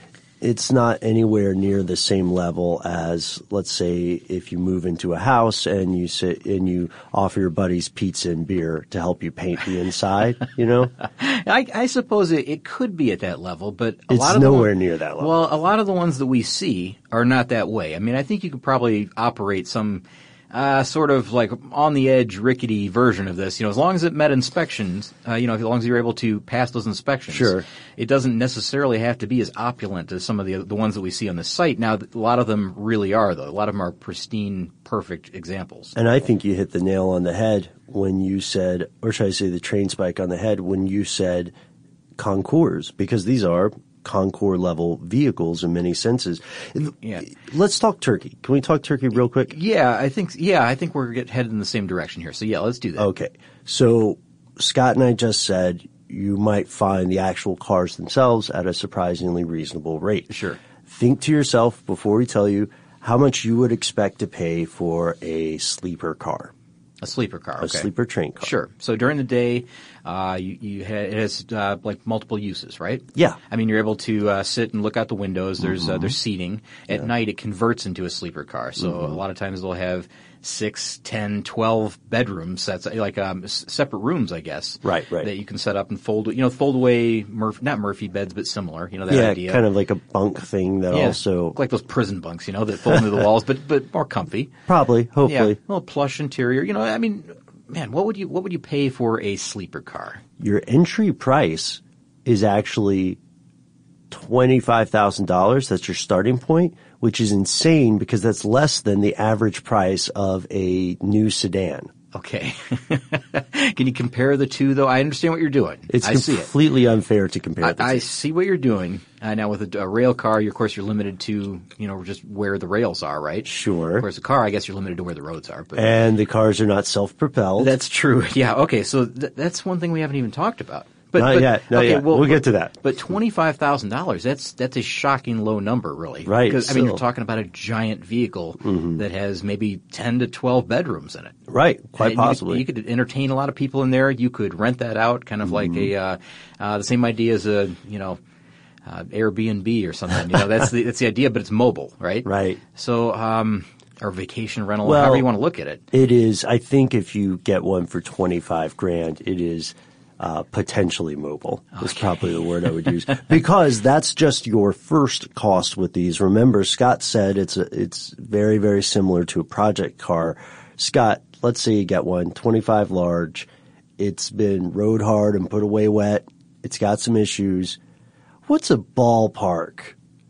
Speaker 7: it's not anywhere near the same level as, let's say, if you move into a house and you sit and you offer your buddies pizza and beer to help you paint the inside, you know?
Speaker 6: I, I suppose it, it could be at that level, but a
Speaker 7: It's
Speaker 6: lot of
Speaker 7: nowhere
Speaker 6: the,
Speaker 7: near that level.
Speaker 6: Well, a lot of the ones that we see are not that way. I mean, I think you could probably operate some uh, sort of like on the edge, rickety version of this. You know, as long as it met inspections, uh, you know, as long as you're able to pass those inspections,
Speaker 7: Sure.
Speaker 6: it doesn't necessarily have to be as opulent as some of the the ones that we see on the site. Now, a lot of them really are, though. A lot of them are pristine, perfect examples.
Speaker 7: And I think you hit the nail on the head when you said, or should I say the train spike on the head, when you said Concours, because these are Concours level vehicles in many senses.
Speaker 6: Yeah.
Speaker 7: Let's talk Turkey. Can we talk Turkey real quick?
Speaker 6: Yeah, I think. Yeah, I think we're get headed in the same direction here. So yeah, let's do that.
Speaker 7: Okay. So Scott and I just said you might find the actual cars themselves at a surprisingly reasonable rate.
Speaker 6: Sure.
Speaker 7: Think to yourself before we tell you how much you would expect to pay for a sleeper car.
Speaker 6: A sleeper car, okay.
Speaker 7: A sleeper train car.
Speaker 6: Sure. So during the day, uh, you, you ha- it has uh, like multiple uses, right?
Speaker 7: Yeah.
Speaker 6: I mean, you're able to uh, sit and look out the windows. There's
Speaker 7: Mm-hmm.
Speaker 6: uh, there's seating. At
Speaker 7: Yeah.
Speaker 6: night, it converts into a sleeper car. So
Speaker 7: Mhm.
Speaker 6: a lot of times they'll have six, ten, twelve bedrooms. That's like um, s- separate rooms, I guess.
Speaker 7: Right, right.
Speaker 6: That you can set up and fold. You know, fold away Murph, not Murphy beds, but similar. You know that
Speaker 7: yeah,
Speaker 6: idea.
Speaker 7: kind of like a bunk thing that
Speaker 6: Yeah,
Speaker 7: also
Speaker 6: like those prison bunks, you know, that fold into the walls, but but more comfy.
Speaker 7: probably, hopefully.
Speaker 6: Yeah, a little plush interior. You know, I mean, man, what would you what would you pay for a sleeper car?
Speaker 7: Your entry price is actually twenty-five thousand dollars. That's your starting point, which is insane because that's less than the average price of a new sedan.
Speaker 6: Okay. Can you compare the two, though? I understand what you're doing.
Speaker 7: It's
Speaker 6: I see it.
Speaker 7: completely unfair to compare the
Speaker 6: I, I
Speaker 7: two.
Speaker 6: see what you're doing. Uh, now, with a, a rail car, you, of course, you're limited to, you know, just where the rails are, right?
Speaker 7: Sure.
Speaker 6: Of course, a car, I guess you're limited to where the roads are. But
Speaker 7: And the cars are not self-propelled.
Speaker 6: that's true. Yeah. Okay. So th- that's one thing we haven't even talked about. But,
Speaker 7: Not
Speaker 6: but,
Speaker 7: yet, not
Speaker 6: okay,
Speaker 7: yet.
Speaker 6: Well,
Speaker 7: We'll get to that.
Speaker 6: But twenty-five thousand dollars, that's that's a shocking low number, really.
Speaker 7: Right,
Speaker 6: Because, I mean,
Speaker 7: so-
Speaker 6: you're talking about a giant vehicle
Speaker 7: Mhm.
Speaker 6: that has maybe ten to twelve bedrooms in it.
Speaker 7: Right, quite
Speaker 6: And you-
Speaker 7: possibly.
Speaker 6: You, could entertain a lot of people in there. You could rent that out, kind of like
Speaker 7: Mm-hmm.
Speaker 6: a, uh, uh, the same idea as a, you know, uh, Airbnb or something. You know, that's the, that's the idea, but it's mobile, right?
Speaker 7: Right.
Speaker 6: So, um, or vacation rental,
Speaker 7: Well,
Speaker 6: however you want to look at it.
Speaker 7: It is, I think if you get one for twenty-five grand, it is uh, potentially mobile is probably the word I would use because that's just your first cost with these. Remember, Scott said it's a, it's very, very similar to a project car. Scott, let's say you get one, twenty-five large. It's been rode hard and put away wet. It's got some issues. What's a ballpark?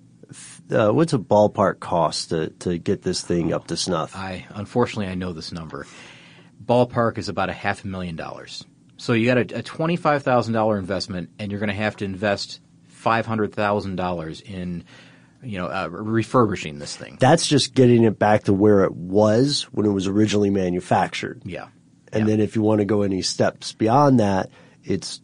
Speaker 7: Uh, what's a ballpark cost to, to get this thing up to snuff?
Speaker 6: I unfortunately I know this number. Ballpark is about a half a million dollars. So you got a, a twenty-five thousand dollar investment, and you're going to have to invest five hundred thousand dollars in, you know, uh, refurbishing this thing.
Speaker 7: That's just getting it back to where it was when it was originally manufactured.
Speaker 6: Yeah.
Speaker 7: And then if you want to go any steps beyond that, it's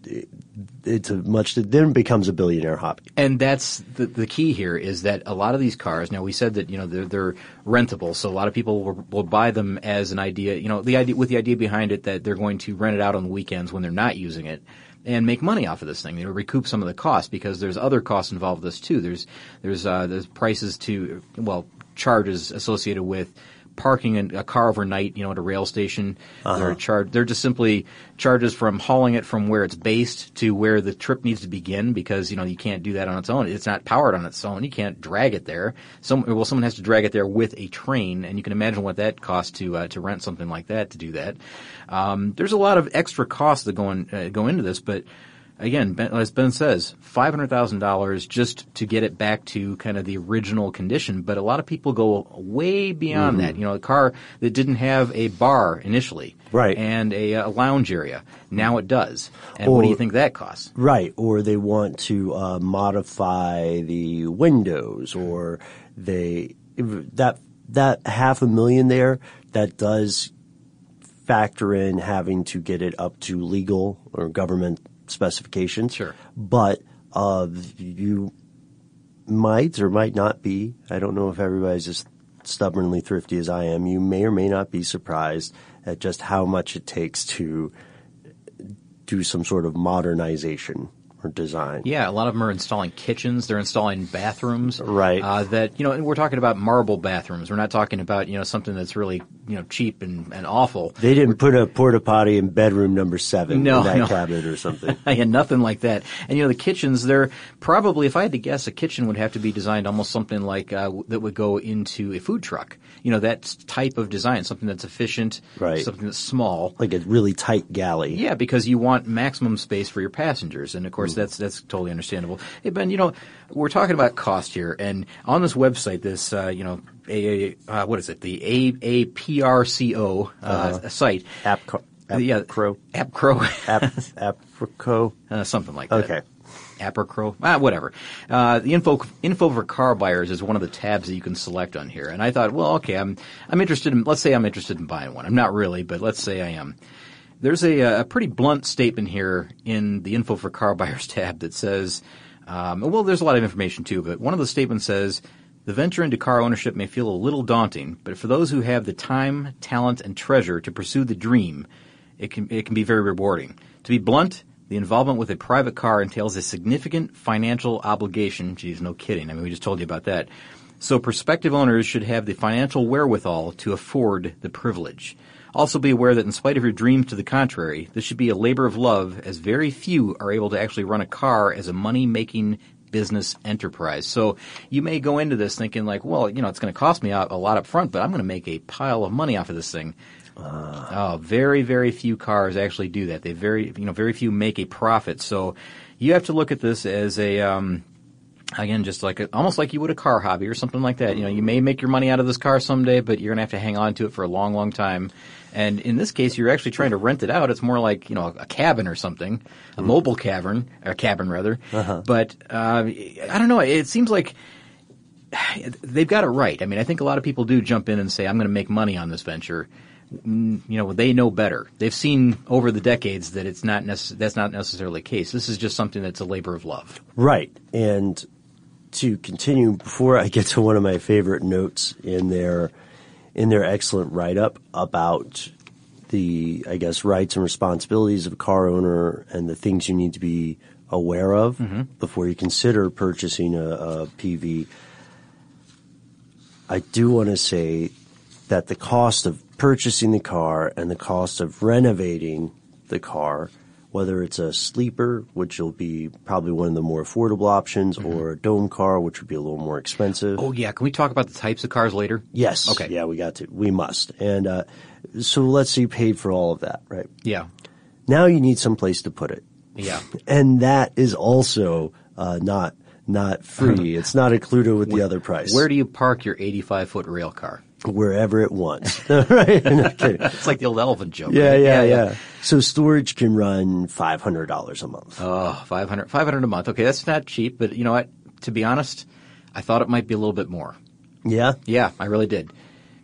Speaker 7: it's a much then it becomes a billionaire hobby.
Speaker 6: And that's the the key here is that a lot of these cars. Now we said that you know they're they're rentable, so a lot of people will, will buy them as an idea. You know the idea with the idea behind it that they're going to rent it out on the weekends when they're not using it and make money off of this thing. They will recoup some of the costs because there's other costs involved with this too. There's there's uh, there's prices to well charges associated with parking a, a car overnight, you know, at a rail station.
Speaker 7: Uh-huh.
Speaker 6: They're char- They're just simply charges from hauling it from where it's based to where the trip needs to begin because, you know, you can't do that on its own. It's not powered on its own. You can't drag it there. Some, well, someone has to drag it there with a train, and you can imagine what that costs to uh, to rent something like that to do that. Um, there's a lot of extra costs that go, in, uh, go into this, but again, Ben, as Ben says, five hundred thousand dollars just to get it back to kind of the original condition. But a lot of people go way beyond
Speaker 7: Mhm.
Speaker 6: that. You know, a car that didn't have a bar initially.
Speaker 7: Right.
Speaker 6: And a, a lounge area. Now it does. And what do you
Speaker 7: Or-
Speaker 6: think that costs?
Speaker 7: Right. Or they want to uh, modify the windows or they that that half a million there, that does factor in having to get it up to legal or government specifications.
Speaker 6: Sure.
Speaker 7: But uh, you might or might not be, I don't know if everybody's as stubbornly thrifty as I am, you may or may not be surprised at just how much it takes to do some sort of modernization or design.
Speaker 6: Yeah, a lot of them are installing kitchens. They're installing bathrooms.
Speaker 7: Right.
Speaker 6: Uh, that, you know, and we're talking about marble bathrooms. We're not talking about, you know, something that's really, you know, cheap and, and awful.
Speaker 7: They didn't put a porta potty in bedroom number seven
Speaker 6: no,
Speaker 7: in that
Speaker 6: no.
Speaker 7: cabinet or something.
Speaker 6: Yeah, nothing like that. And, you know, the kitchens, they're probably, if I had to guess, a kitchen would have to be designed almost something like uh, that would go into a food truck. You know, that type of design, something that's efficient,
Speaker 7: right.
Speaker 6: something that's small.
Speaker 7: Like a really tight galley.
Speaker 6: Yeah, because you want maximum space for your passengers. And, of course, mm. that's that's totally understandable. Hey, Ben, you know, we're talking about cost here. And on this website, this, uh, you know, a, uh, what is it, the A A P R C O uh, uh, site.
Speaker 7: Appco. App
Speaker 6: yeah,
Speaker 7: Crow.
Speaker 6: AppCrow.
Speaker 7: App, Approco.
Speaker 6: Uh, something like that.
Speaker 7: Okay.
Speaker 6: AppCrow. Ah, whatever. Uh, the info, info for car buyers is one of the tabs that you can select on here. And I thought, well, okay, I'm, I'm interested in, let's say I'm interested in buying one. I'm not really, but let's say I am. There's a, a pretty blunt statement here in the info for car buyers tab that says, um, well, there's a lot of information too, but one of the statements says, the venture into car ownership may feel a little daunting, but for those who have the time, talent, and treasure to pursue the dream, it can, it can be very rewarding. To be blunt, the involvement with a private car entails a significant financial obligation. Geez, no kidding. I mean, we just told you about that. So prospective owners should have the financial wherewithal to afford the privilege. Also be aware that in spite of your dreams to the contrary, this should be a labor of love, as very few are able to actually run a car as a money-making business enterprise. So you may go into this thinking like, well, you know, it's going to cost me a lot up front, but I'm going to make a pile of money off of this thing. Uh, oh, very, very few cars actually do that. They very, you know, very few make a profit. So you have to look at this as a, um, again, just like a, almost like you would a car hobby or something like that. You know, you may make your money out of this car someday, but you're going to have to hang on to it for a long, long time. And in this case, you're actually trying to rent it out. It's more like, you know, a cabin or something, a mm. mobile cavern, or cabin rather. Uh-huh. But, uh, I don't know. It seems like they've got it right. I mean, I think a lot of people do jump in and say, I'm going to make money on this venture. You know, they know better. They've seen over the decades that it's not necess- that's not necessarily the case. This is just something that's a labor of love.
Speaker 7: Right. And to continue, before I get to one of my favorite notes in their in their excellent write-up about the, I guess, rights and responsibilities of a car owner and the things you need to be aware of mm-hmm. before you consider purchasing a, a P V, I do want to say that the cost of purchasing the car and the cost of renovating the car, whether it's a sleeper, which will be probably one of the more affordable options, mm-hmm. or a dome car, which would be a little more expensive.
Speaker 6: Oh, yeah. Can we talk about the types of cars later?
Speaker 7: Yes.
Speaker 6: Okay.
Speaker 7: Yeah, we got to. We must. And uh, so let's say you paid for all of that, right?
Speaker 6: Yeah.
Speaker 7: Now you need some place to put it.
Speaker 6: Yeah.
Speaker 7: And that is also uh, not not free. It's not included with the other price.
Speaker 6: Where do you park your eighty-five foot rail car?
Speaker 7: Wherever it wants. Right? Okay.
Speaker 6: It's like the old elephant joke.
Speaker 7: Yeah,
Speaker 6: right?
Speaker 7: yeah, yeah, yeah. So storage can run five hundred dollars a month.
Speaker 6: Oh, five hundred dollars five hundred dollars a month. Okay, that's not cheap, but you know what? To be honest, I thought it might be a little bit more.
Speaker 7: Yeah?
Speaker 6: Yeah, I really did.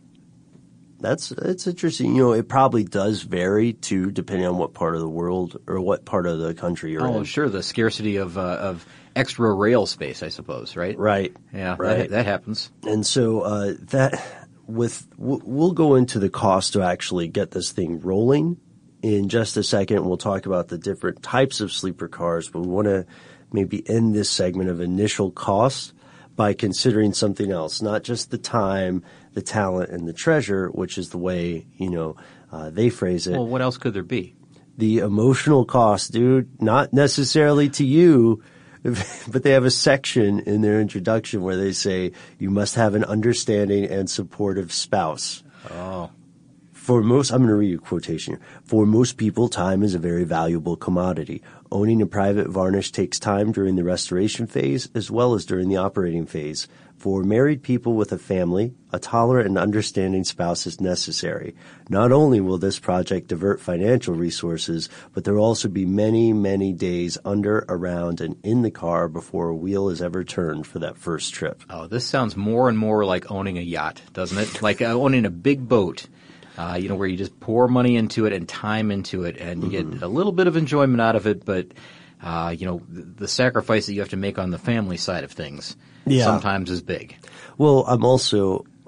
Speaker 7: That's it's interesting. You know, it probably does vary too, depending on what part of the world or what part of the country you're
Speaker 6: oh, in. Oh, sure, the scarcity of uh, of extra rail space, I suppose, right?
Speaker 7: Right.
Speaker 6: Yeah,
Speaker 7: right.
Speaker 6: That, that happens.
Speaker 7: And so uh, that with we'll go into the cost to actually get this thing rolling in just a second. We'll talk about the different types of sleeper cars, but we want to maybe end this segment of initial cost by considering something else, not just the time, the talent, and the treasure, which is the way, you know, uh, they phrase it.
Speaker 6: Well, what else could there be?
Speaker 7: The emotional cost, dude, not necessarily to you, but they have a section in their introduction where they say you must have an understanding and supportive spouse.
Speaker 6: Oh.
Speaker 7: For most, I'm going to read you a quotation here. For most people, time is a very valuable commodity. Owning a private varnish takes time during the restoration phase as well as during the operating phase. For married people with a family, a tolerant and understanding spouse is necessary. Not only will this project divert financial resources, but there will also be many, many days under, around, and in the car before a wheel is ever turned for that first trip.
Speaker 6: Oh, this sounds more and more like owning a yacht, doesn't it? Like uh, owning a big boat. Uh, you know, where you just pour money into it and time into it, and you mm-hmm. get a little bit of enjoyment out of it, but, uh, you know, the, the sacrifice that you have to make on the family side of things
Speaker 7: yeah.
Speaker 6: sometimes is big.
Speaker 7: Well, I'm also, I,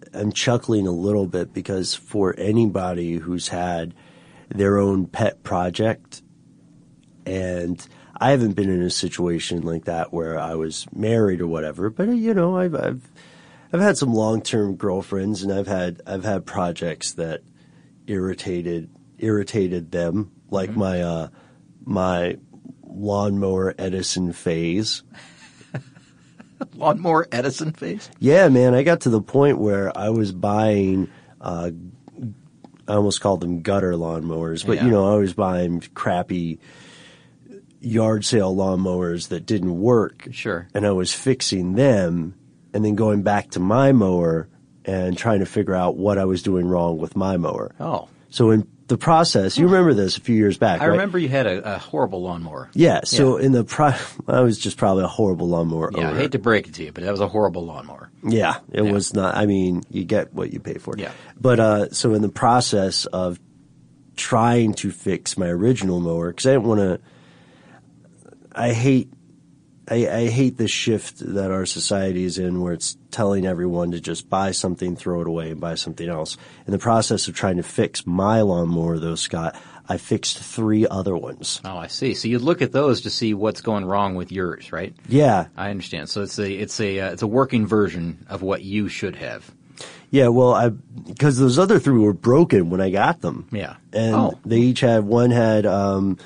Speaker 7: I'm chuckling a little bit because for anybody who's had their own pet project, and I haven't been in a situation like that where I was married or whatever, but you know, I've I've I've had some long-term girlfriends, and I've had I've had projects that irritated irritated them, like mm-hmm. my uh, my lawnmower Edison phase.
Speaker 6: Lawnmower Edison phase?
Speaker 7: Yeah, man. I got to the point where I was buying, uh, I almost called them gutter lawnmowers, but, yeah. you know, I was buying crappy yard sale lawnmowers that didn't work.
Speaker 6: Sure.
Speaker 7: And I was fixing them and then going back to my mower and trying to figure out what I was doing wrong with my mower.
Speaker 6: Oh.
Speaker 7: So in the process, you remember this a few years back,
Speaker 6: I
Speaker 7: right?
Speaker 6: remember you had a, a horrible lawnmower.
Speaker 7: Yeah, so
Speaker 6: yeah.
Speaker 7: in the pro- I was just probably a horrible lawnmower
Speaker 6: Yeah,
Speaker 7: owner.
Speaker 6: I hate to break it to you, but that was a horrible lawnmower.
Speaker 7: Yeah, it
Speaker 6: yeah.
Speaker 7: was not, I mean, you get what you pay for.
Speaker 6: Yeah.
Speaker 7: But, uh, so in the process of trying to fix my original mower, because I didn't want to, I hate, I, I hate the shift that our society is in where it's telling everyone to just buy something, throw it away, and buy something else. In the process of trying to fix my lawnmower, though, Scott, I fixed three other ones.
Speaker 6: Oh, I see. So you look at those to see what's going wrong with yours, right?
Speaker 7: Yeah.
Speaker 6: I understand. So it's a it's a uh, it's a working version of what you should have.
Speaker 7: Yeah, well, I because those other three were broken when I got them.
Speaker 6: Yeah.
Speaker 7: And
Speaker 6: oh.
Speaker 7: they each had one had um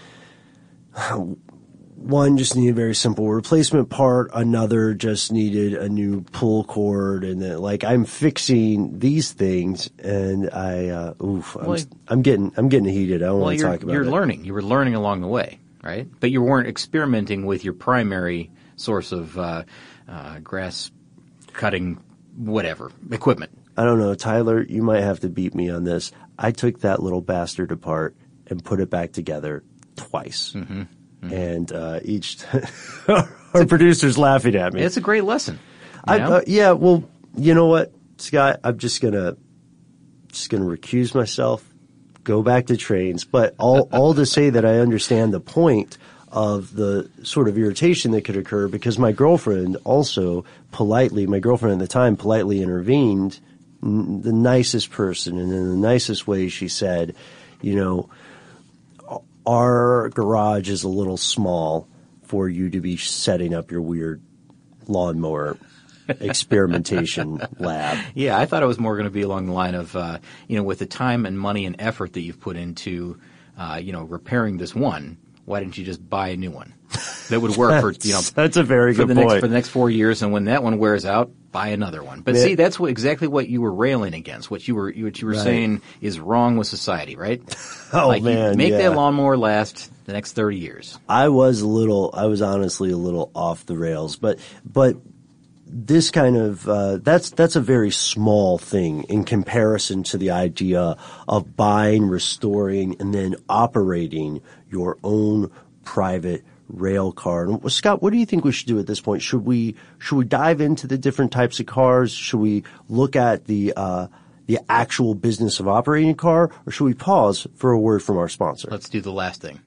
Speaker 7: one just needed a very simple replacement part. Another just needed a new pull cord. And then, like, I'm fixing these things, and I, uh, oof, I'm,
Speaker 6: well,
Speaker 7: I'm getting, I'm getting heated. I don't
Speaker 6: well,
Speaker 7: want to talk about
Speaker 6: you're
Speaker 7: it.
Speaker 6: You're learning. You were learning along the way, right? But you weren't experimenting with your primary source of uh, uh, grass cutting, whatever equipment.
Speaker 7: I don't know, Tyler. You might have to beat me on this. I took that little bastard apart and put it back together twice.
Speaker 6: Mm-hmm. Mm-hmm.
Speaker 7: And uh, each our producer's laughing at me.
Speaker 6: It's a great lesson.
Speaker 7: I, uh, yeah, well, you know what, Scott? I'm just gonna just gonna recuse myself, go back to trains. But all all to say that I understand the point of the sort of irritation that could occur, because my girlfriend also politely, my girlfriend at the time politely intervened, n- the nicest person, and in the nicest way she said, you know, our garage is a little small for you to be setting up your weird lawnmower experimentation lab.
Speaker 6: Yeah, I thought it was more going to be along the line of, uh, you know, with the time and money and effort that you've put into, uh, you know, repairing this one, why didn't you just buy a new one that would work for, you know,
Speaker 7: that's a very
Speaker 6: for
Speaker 7: good
Speaker 6: the
Speaker 7: point.
Speaker 6: Next, for the next four years, and when that one wears out, buy another one. But
Speaker 7: Man.
Speaker 6: see, that's what, exactly what you were railing against. What you were what you were
Speaker 7: Right.
Speaker 6: saying is wrong with society, right?
Speaker 7: Oh
Speaker 6: like
Speaker 7: man,
Speaker 6: you make
Speaker 7: yeah.
Speaker 6: that lawnmower last the next thirty years.
Speaker 7: I was a little, I was honestly a little off the rails, but but this kind of uh, that's that's a very small thing in comparison to the idea of buying, restoring, and then operating your own private rail car. And, well, Scott, what do you think we should do at this point? Should we should we dive into the different types of cars? Should we look at the uh, the actual business of operating a car, or should we pause for a word from our sponsor?
Speaker 6: Let's do the last thing.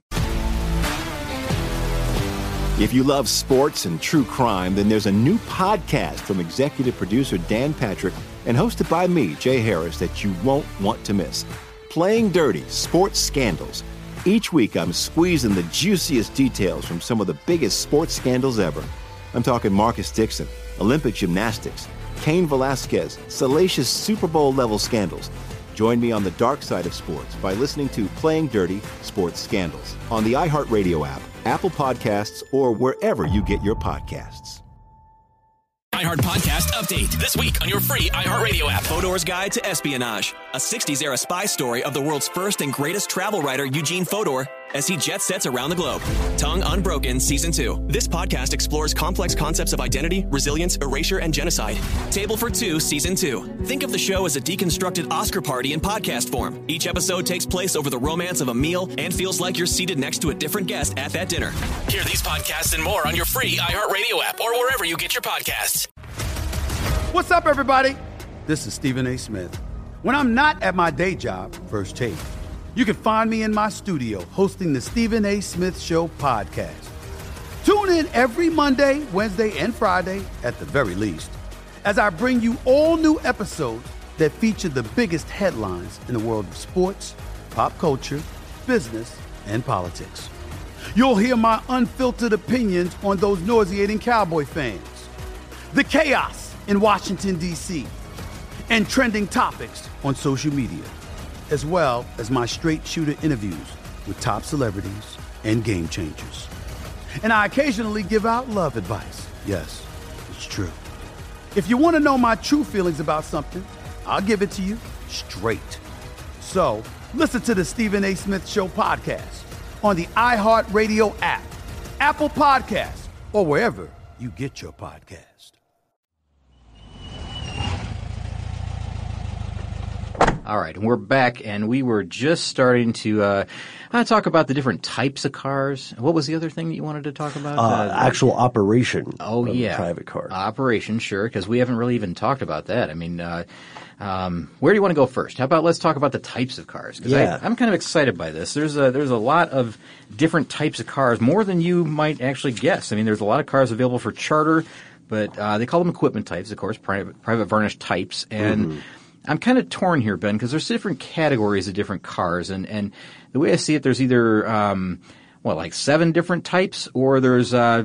Speaker 8: If you love sports and true crime, then there's a new podcast from executive producer Dan Patrick and hosted by me, Jay Harris, that you won't want to miss. Playing Dirty: Sports Scandals. Each week, I'm squeezing the juiciest details from some of the biggest sports scandals ever. I'm talking Marcus Dixon, Olympic gymnastics, Cain Velasquez, salacious Super Bowl-level scandals. Join me on the dark side of sports by listening to Playing Dirty: Sports Scandals on the iHeartRadio app, Apple Podcasts, or wherever you get your podcasts.
Speaker 9: iHeart Podcast Update. This week on your free iHeartRadio app. Fodor's Guide to Espionage. A sixties-era spy story of the world's first and greatest travel writer, Eugene Fodor, as he jet sets around the globe. Tongue Unbroken Season two. This podcast explores complex concepts of identity, resilience, erasure, and genocide. Table for Two Season two. Think of the show as a deconstructed Oscar party in podcast form. Each episode takes place over the romance of a meal and feels like you're seated next to a different guest at that dinner.
Speaker 3: Hear these podcasts and more on your free iHeartRadio app or wherever you get your podcasts.
Speaker 10: What's up, everybody? This is Stephen A. Smith. When I'm not at my day job, First Take, you can find me in my studio hosting the Stephen A. Smith Show podcast. Tune in every Monday, Wednesday, and Friday, at the very least. as I bring you all new episodes that feature the biggest headlines in the world of sports, pop culture, business, and politics. You'll hear my unfiltered opinions on those nauseating Cowboy fans, the chaos in Washington, D C, and trending topics on social media, as well as my straight shooter interviews with top celebrities and game changers. And I occasionally give out love advice. Yes, it's true. If you want to know my true feelings about something, I'll give it to you straight. So listen to the Stephen A. Smith Show podcast on the iHeartRadio app, Apple Podcasts, or wherever you get your podcast.
Speaker 6: All right, and we're back, and we were just starting to uh, uh, talk about the different types of cars. What was the other thing that you wanted to talk about?
Speaker 7: Uh,
Speaker 6: Uh,
Speaker 7: actual operation
Speaker 6: oh,
Speaker 7: of
Speaker 6: yeah.
Speaker 7: a private car.
Speaker 6: Operation, sure, because we haven't really even talked about that. I mean, uh, um, where do you want to go first? How about let's talk about the types of cars? 'Cause
Speaker 7: Yeah.
Speaker 6: I, I'm kind of excited by this. There's a, there's a lot of different types of cars, more than you might actually guess. I mean, there's a lot of cars available for charter, but uh, they call them equipment types, of course, private, private varnish types, and
Speaker 7: Mm-hmm.
Speaker 6: I'm kind of torn here, Ben, because there's different categories of different cars, and, and the way I see it, there's either, um, what, like seven different types, or there's, uh,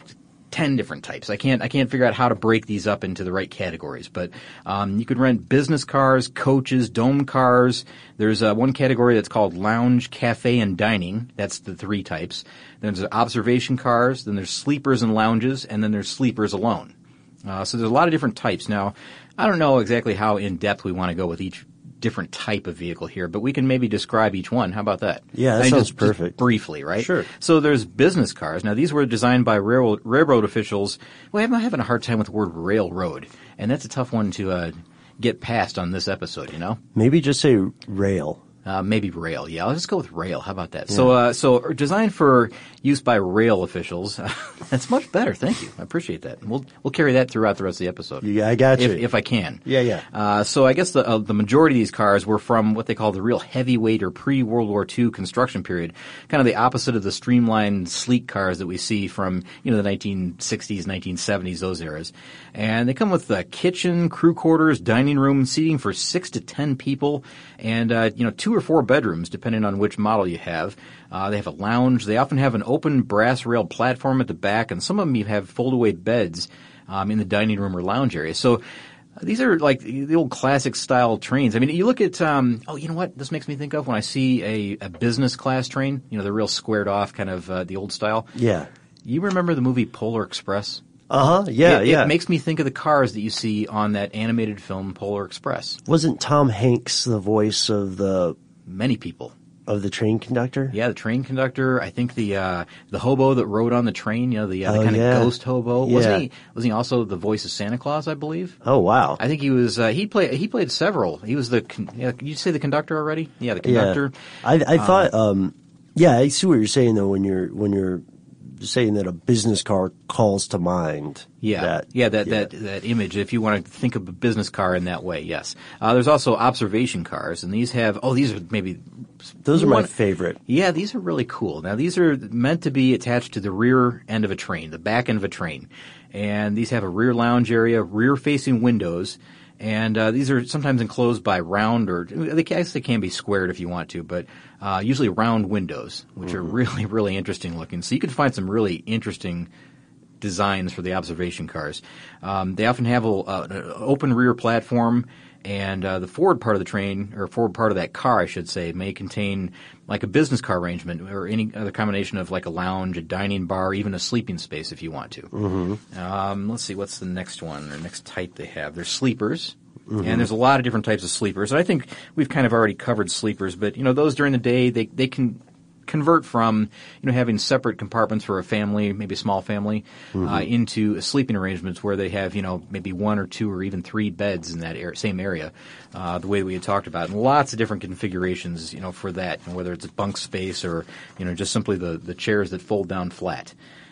Speaker 6: ten different types. I can't, I can't figure out how to break these up into the right categories, but, um, you could rent business cars, coaches, dome cars. There's, uh, one category that's called lounge, cafe, and dining. That's the three types. Then there's observation cars, then there's sleepers and lounges, and then there's sleepers alone. Uh, so there's a lot of different types. Now, I don't know exactly how in-depth we want to go with each different type of vehicle here, but we can maybe describe each one. How about that?
Speaker 7: Yeah, that
Speaker 6: I mean,
Speaker 7: sounds
Speaker 6: just,
Speaker 7: perfect.
Speaker 6: Just briefly, right?
Speaker 7: Sure.
Speaker 6: So there's business cars. Now, these were designed by railroad, railroad officials. Well, I'm having a hard time with the word railroad, and that's a tough one to uh, get past on this episode, you know?
Speaker 7: Maybe just say rail.
Speaker 6: Uh, maybe rail. Yeah, I'll just go with rail. How about that? Yeah. So, uh, so designed for use by rail officials. That's much better. Thank you. I appreciate that. We'll we'll carry that throughout the rest of the episode.
Speaker 7: Yeah, I got you.
Speaker 6: If, if I can.
Speaker 7: Yeah, yeah.
Speaker 6: Uh, so I guess the uh, the majority of these cars were from what they call the real heavyweight or pre-World War Two construction period, kind of the opposite of the streamlined, sleek cars that we see from you know the nineteen sixties, nineteen seventies, those eras. And they come with a kitchen, crew quarters, dining room, seating for six to ten people, and uh, you know two or four bedrooms, depending on which model you have. Uh, they have a lounge. They often have an open brass rail platform at the back, and some of them have fold-away beds um, in the dining room or lounge area. So uh, these are like the old classic style trains. I mean, you look at, um, oh, you know what this makes me think of when I see a, a business class train, you know, the real squared off kind of uh, the old style.
Speaker 7: Yeah.
Speaker 6: You remember the movie Polar Express?
Speaker 7: Uh-huh, yeah,
Speaker 6: it,
Speaker 7: yeah.
Speaker 6: It makes me think of the cars that you see on that animated film Polar Express.
Speaker 7: Wasn't Tom Hanks the voice of the...
Speaker 6: Many people.
Speaker 7: Of the train conductor?
Speaker 6: Yeah, the train conductor. I think the uh, the hobo that rode on the train, you know, the, uh, the
Speaker 7: oh,
Speaker 6: kind
Speaker 7: yeah.
Speaker 6: of ghost hobo.
Speaker 7: Yeah.
Speaker 6: Wasn't he? Wasn't he also the voice of Santa Claus, I believe?
Speaker 7: Oh, wow.
Speaker 6: I think he was. Uh, he played. He played several. He was the. Con- yeah, you say the conductor already? Yeah, the conductor.
Speaker 7: Yeah. I, I
Speaker 6: um,
Speaker 7: thought. Um, yeah, I see what you're saying though. When you're when you're saying that a business car calls to mind.
Speaker 6: Yeah,
Speaker 7: that,
Speaker 6: yeah, that,
Speaker 7: yeah.
Speaker 6: that that image. If you want to think of a business car in that way, yes. Uh, there's also observation cars, and these have. Oh, these are maybe.
Speaker 7: Those are
Speaker 6: one,
Speaker 7: my favorite.
Speaker 6: Yeah, these are really cool. Now, these are meant to be attached to the rear end of a train, the back end of a train, and these have a rear lounge area, rear-facing windows. And uh, these are sometimes enclosed by round or they, I guess they can be squared if you want to, but uh, usually round windows, which mm-hmm. are really, really interesting looking. So you can find some really interesting designs for the observation cars. Um, they often have a, uh, an open rear platform, and uh, the forward part of the train, or forward part of that car, I should say, may contain like a business car arrangement or any other combination of like a lounge, a dining bar, even a sleeping space if you want to.
Speaker 7: Mm-hmm.
Speaker 6: Um, let's see, what's the next one or next type they have? There's sleepers.
Speaker 7: Mm-hmm.
Speaker 6: And there's a lot of different types of sleepers. And I think we've kind of already covered sleepers, but you know, those during the day, they, they can convert from, you know, having separate compartments for a family, maybe a small family, mm-hmm. uh, into sleeping arrangements where they have, you know, maybe one or two or even three beds in that er- same area, uh, the way we had talked about. And lots of different configurations, you know, for that, you know, whether it's a bunk space or, you know, just simply the, the chairs that fold down flat,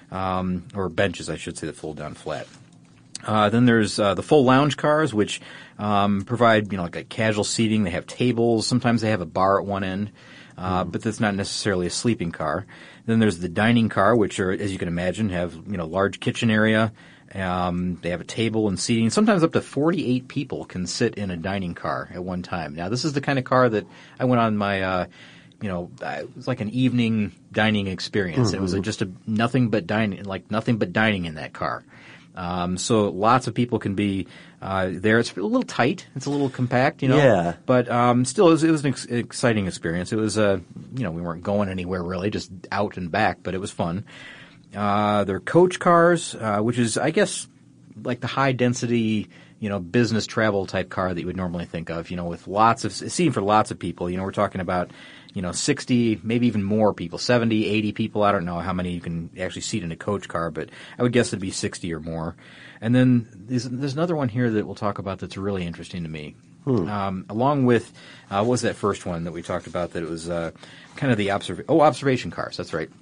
Speaker 6: um, or benches, I should say, that fold down flat. Uh, then there's uh, the full lounge cars, which um, provide, you know, like a casual seating. They have tables. Sometimes they have a bar at one end, uh, mm. but that's not necessarily a sleeping car. Then there's the dining car, which are, as you can imagine, have, you know, large kitchen area Um, they have a table and seating. Sometimes up to forty-eight people can sit in a dining car at one time. Now, this is the kind of car that I went on my, uh, you know, it was like an evening dining experience. Mm-hmm. It was a, just a nothing but dining, like nothing but dining in that car. Um, so lots of people can be uh, there. It's a little tight. It's a little compact, you know.
Speaker 7: Yeah.
Speaker 6: But um, still, it was, it was an ex- exciting experience. It was, uh, you know, we weren't going anywhere really, just out and back, but it was fun. Uh, they're coach cars, uh, which is, I guess, like the high density, you know, business travel type car that you would normally think of, you know, with lots of, seating for lots of people. You know, we're talking about, you know, sixty, maybe even more people, seventy, eighty people. I don't know how many you can actually seat in a coach car, but I would guess it'd be sixty or more. And then there's, there's another one here that we'll talk about that's really interesting to me. Hmm. Um, along with, uh, what was that first one that we talked about that it was, uh, kind of the observ- oh, observation cars. That's right.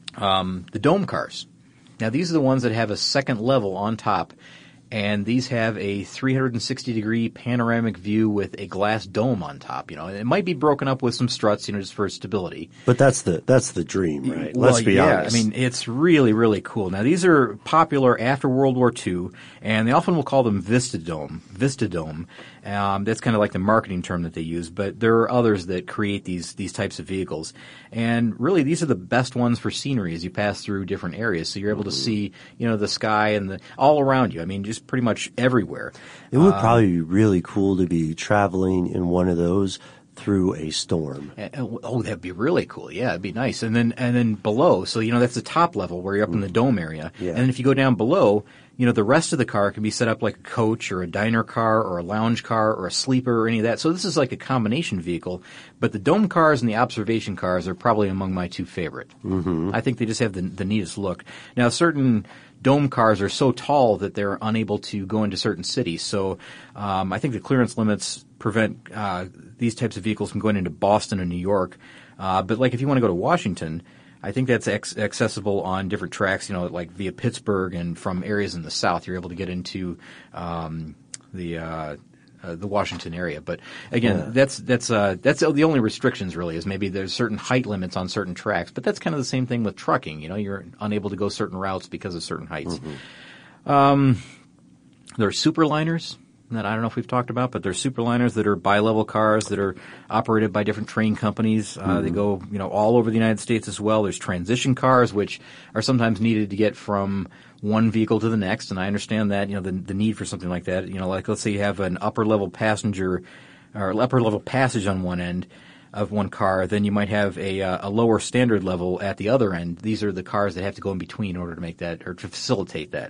Speaker 6: Um, the dome cars. Now, these are the ones that have a second level on top, and these have a three hundred sixty degree panoramic view with a glass dome on top. You know, it might be broken up with some struts, you know, just for stability.
Speaker 7: But that's the that's the dream, right?
Speaker 6: Well,
Speaker 7: Let's be
Speaker 6: yeah,
Speaker 7: honest.
Speaker 6: I mean, it's really, really cool. Now, these are popular after World War Two, and they often will call them Vistadome. Vistadome. Um, that's kind of like the marketing term that they use, but there are others that create these these types of vehicles. And really, these are the best ones for scenery as you pass through different areas. So you're able to see, you know, the sky and the all around you. I mean, just pretty much everywhere.
Speaker 7: It would
Speaker 6: um,
Speaker 7: probably be really cool to be traveling in one of those through a storm.
Speaker 6: Oh, that'd be really cool. Yeah, it'd be nice. And then and then below, so you know that's the top level where you're up in the dome area.
Speaker 7: Yeah.
Speaker 6: And then if you go down below, you know, the rest of the car can be set up like a coach or a diner car or a lounge car or a sleeper or any of that. So this is like a combination vehicle. But the dome cars and the observation cars are probably among my two favorite.
Speaker 7: Mm-hmm.
Speaker 6: I think they just have the, the neatest look. Now, certain dome cars are so tall that they're unable to go into certain cities. So um, I think the clearance limits prevent uh, these types of vehicles from going into Boston and New York. Uh, but like if you want to go to Washington, I think that's ex- accessible on different tracks, you know, like via Pittsburgh and from areas in the south. You're able to get into um, the uh, uh, the Washington area. But again, yeah. that's that's uh, that's the only restrictions really is maybe there's certain height limits on certain tracks. But that's kind of the same thing with trucking. You know, you're unable to go certain routes because of certain heights. Mm-hmm. Um, there are superliners that I don't know if we've talked about, but they're superliners that are bi-level cars that are operated by different train companies. Uh, mm-hmm. They go, you know, all over the United States as well. There's transition cars, which are sometimes needed to get from one vehicle to the next, and I understand that, you know, the, the need for something like that. You know, like let's say you have an upper-level passenger or upper-level passage on one end of one car, then you might have a, uh, a lower standard level at the other end. These are the cars that have to go in between in order to make that or to facilitate that.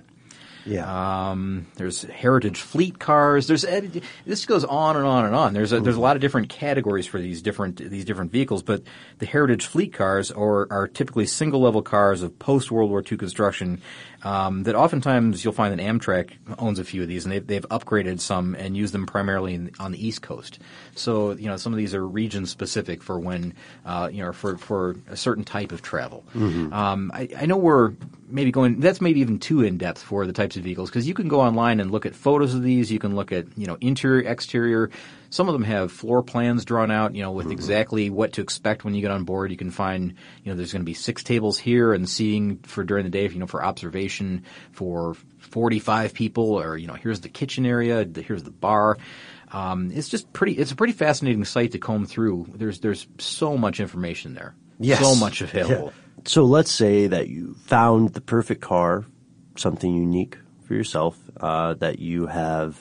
Speaker 7: Yeah.
Speaker 6: Um, there's heritage fleet cars. There's this goes on and on and on. There's a, there's a lot of different categories for these different these different vehicles, but the heritage fleet cars are are typically single level cars of post World War Two construction. Um, that oftentimes you'll find that Amtrak owns a few of these, and they've, they've upgraded some and use them primarily in, on the East Coast. So, you know, some of these are region specific for when, uh, you know, for, for a certain type of travel. Mm-hmm. Um, I, I know we're maybe going, that's maybe even too in depth for the types of vehicles, because you can go online and look at photos of these. You can look at, you know, interior, exterior. Some of them have floor plans drawn out, you know, with mm-hmm. exactly what to expect when you get on board. You can find, you know, there's going to be six tables here and seating for during the day, you know, for observation for forty-five people, or, you know, here's the kitchen area, here's the bar. Um, it's just pretty, it's a pretty fascinating site to comb through. There's, there's so much information there.
Speaker 7: Yes.
Speaker 6: So much available.
Speaker 7: Yeah. So let's say that you found the perfect car, something unique for yourself, uh, that you have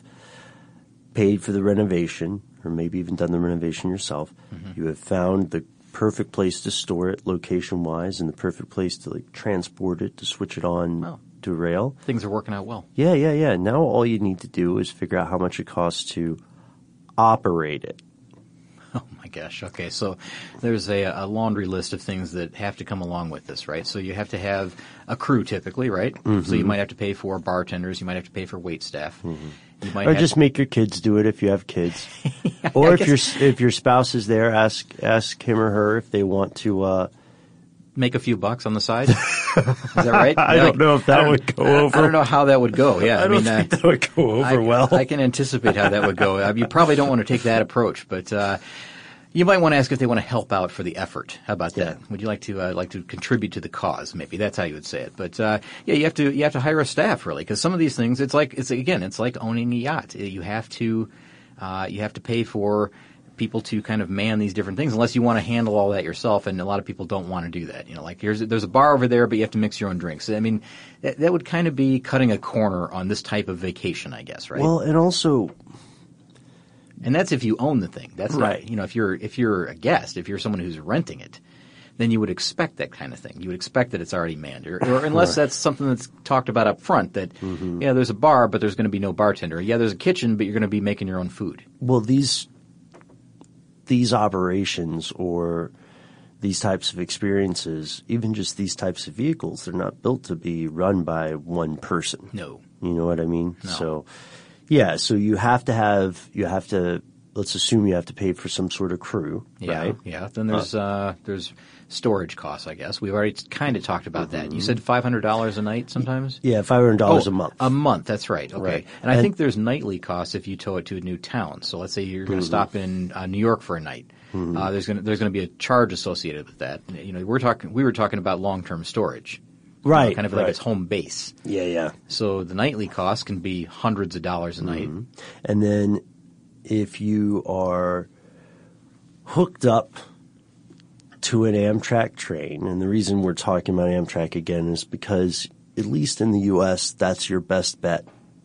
Speaker 7: paid for the renovation, or maybe even done the renovation yourself. Mm-hmm. You have found the perfect place to store it location-wise and the perfect place to like transport it, to switch it on oh. to rail.
Speaker 6: Things are working out well.
Speaker 7: Yeah, yeah, yeah. Now all you need to do is figure out how much it costs to operate it.
Speaker 6: Oh my gosh. Okay. So there's a, a laundry list of things that have to come along with this, right? So you have to have a crew typically, right? Mm-hmm. So you might have to pay for bartenders. You might have to pay for wait staff. Mm-hmm. You might
Speaker 7: or
Speaker 6: have
Speaker 7: just
Speaker 6: to...
Speaker 7: make your kids do it if you have kids. Or if your if your spouse is there, ask ask him or her if they want to uh,
Speaker 6: make a few bucks on the side. Is that right?
Speaker 7: I
Speaker 6: like,
Speaker 7: don't know if that would go over.
Speaker 6: I don't know how that would go. Yeah,
Speaker 7: I,
Speaker 6: I
Speaker 7: don't
Speaker 6: mean
Speaker 7: think
Speaker 6: uh,
Speaker 7: that would go over
Speaker 6: I,
Speaker 7: well.
Speaker 6: I can anticipate how that would go. Uh, you probably don't want to take that approach, but uh, You might want to ask if they want to help out for the effort. How about
Speaker 7: Yeah.
Speaker 6: that? Would you like to uh, like to contribute to the cause? Maybe that's how you would say it. But uh, yeah, you have to you have to hire a staff really, because some of these things, it's like it's again, it's like owning a yacht. You have to uh, you have to pay for people to kind of man these different things, unless you want to handle all that yourself. And a lot of people don't want to do that. You know, like here's there's a bar over there, but you have to mix your own drinks. I mean, that, that would kind of be cutting a corner on this type of vacation, I guess, right?
Speaker 7: Well, and also.
Speaker 6: And that's if you own the thing. That's
Speaker 7: right.
Speaker 6: Not, you know, if you're if you're a guest, if you're someone who's renting it, then you would expect that kind of thing. You would expect that it's already manned, or, or unless that's something that's talked about up front. That
Speaker 7: mm-hmm.
Speaker 6: yeah, there's a bar, but there's going to be no bartender. Yeah, there's a kitchen, but you're going to be making your own food.
Speaker 7: Well, these these operations or these types of experiences, even just these types of vehicles, they're not built to be run by one person.
Speaker 6: No,
Speaker 7: you know what I mean.
Speaker 6: No.
Speaker 7: So. Yeah, so you have to have, you have to, let's assume you have to pay for some sort of crew,
Speaker 6: yeah,
Speaker 7: right?
Speaker 6: Yeah, then there's uh, there's storage costs, I guess. We've already kind of talked about mm-hmm. that. You said five hundred dollars a night sometimes?
Speaker 7: Yeah, five hundred dollars
Speaker 6: oh,
Speaker 7: a month.
Speaker 6: A month, that's right. Okay.
Speaker 7: Right.
Speaker 6: And I
Speaker 7: and,
Speaker 6: think there's nightly costs if you tow it to a new town. So let's say you're going to
Speaker 7: mm-hmm.
Speaker 6: stop in uh, New York for a night.
Speaker 7: Mm-hmm.
Speaker 6: Uh, there's going to there's going to be a charge associated with that. You know, we're talking we were talking about long-term storage.
Speaker 7: Right.
Speaker 6: You know, kind of
Speaker 7: right.
Speaker 6: like its home base.
Speaker 7: Yeah, yeah.
Speaker 6: So the nightly cost can be hundreds of dollars a night.
Speaker 7: Mm-hmm. And then if you are hooked up to an Amtrak train, and the reason we're talking about Amtrak again is because, at least in the U S, that's your best bet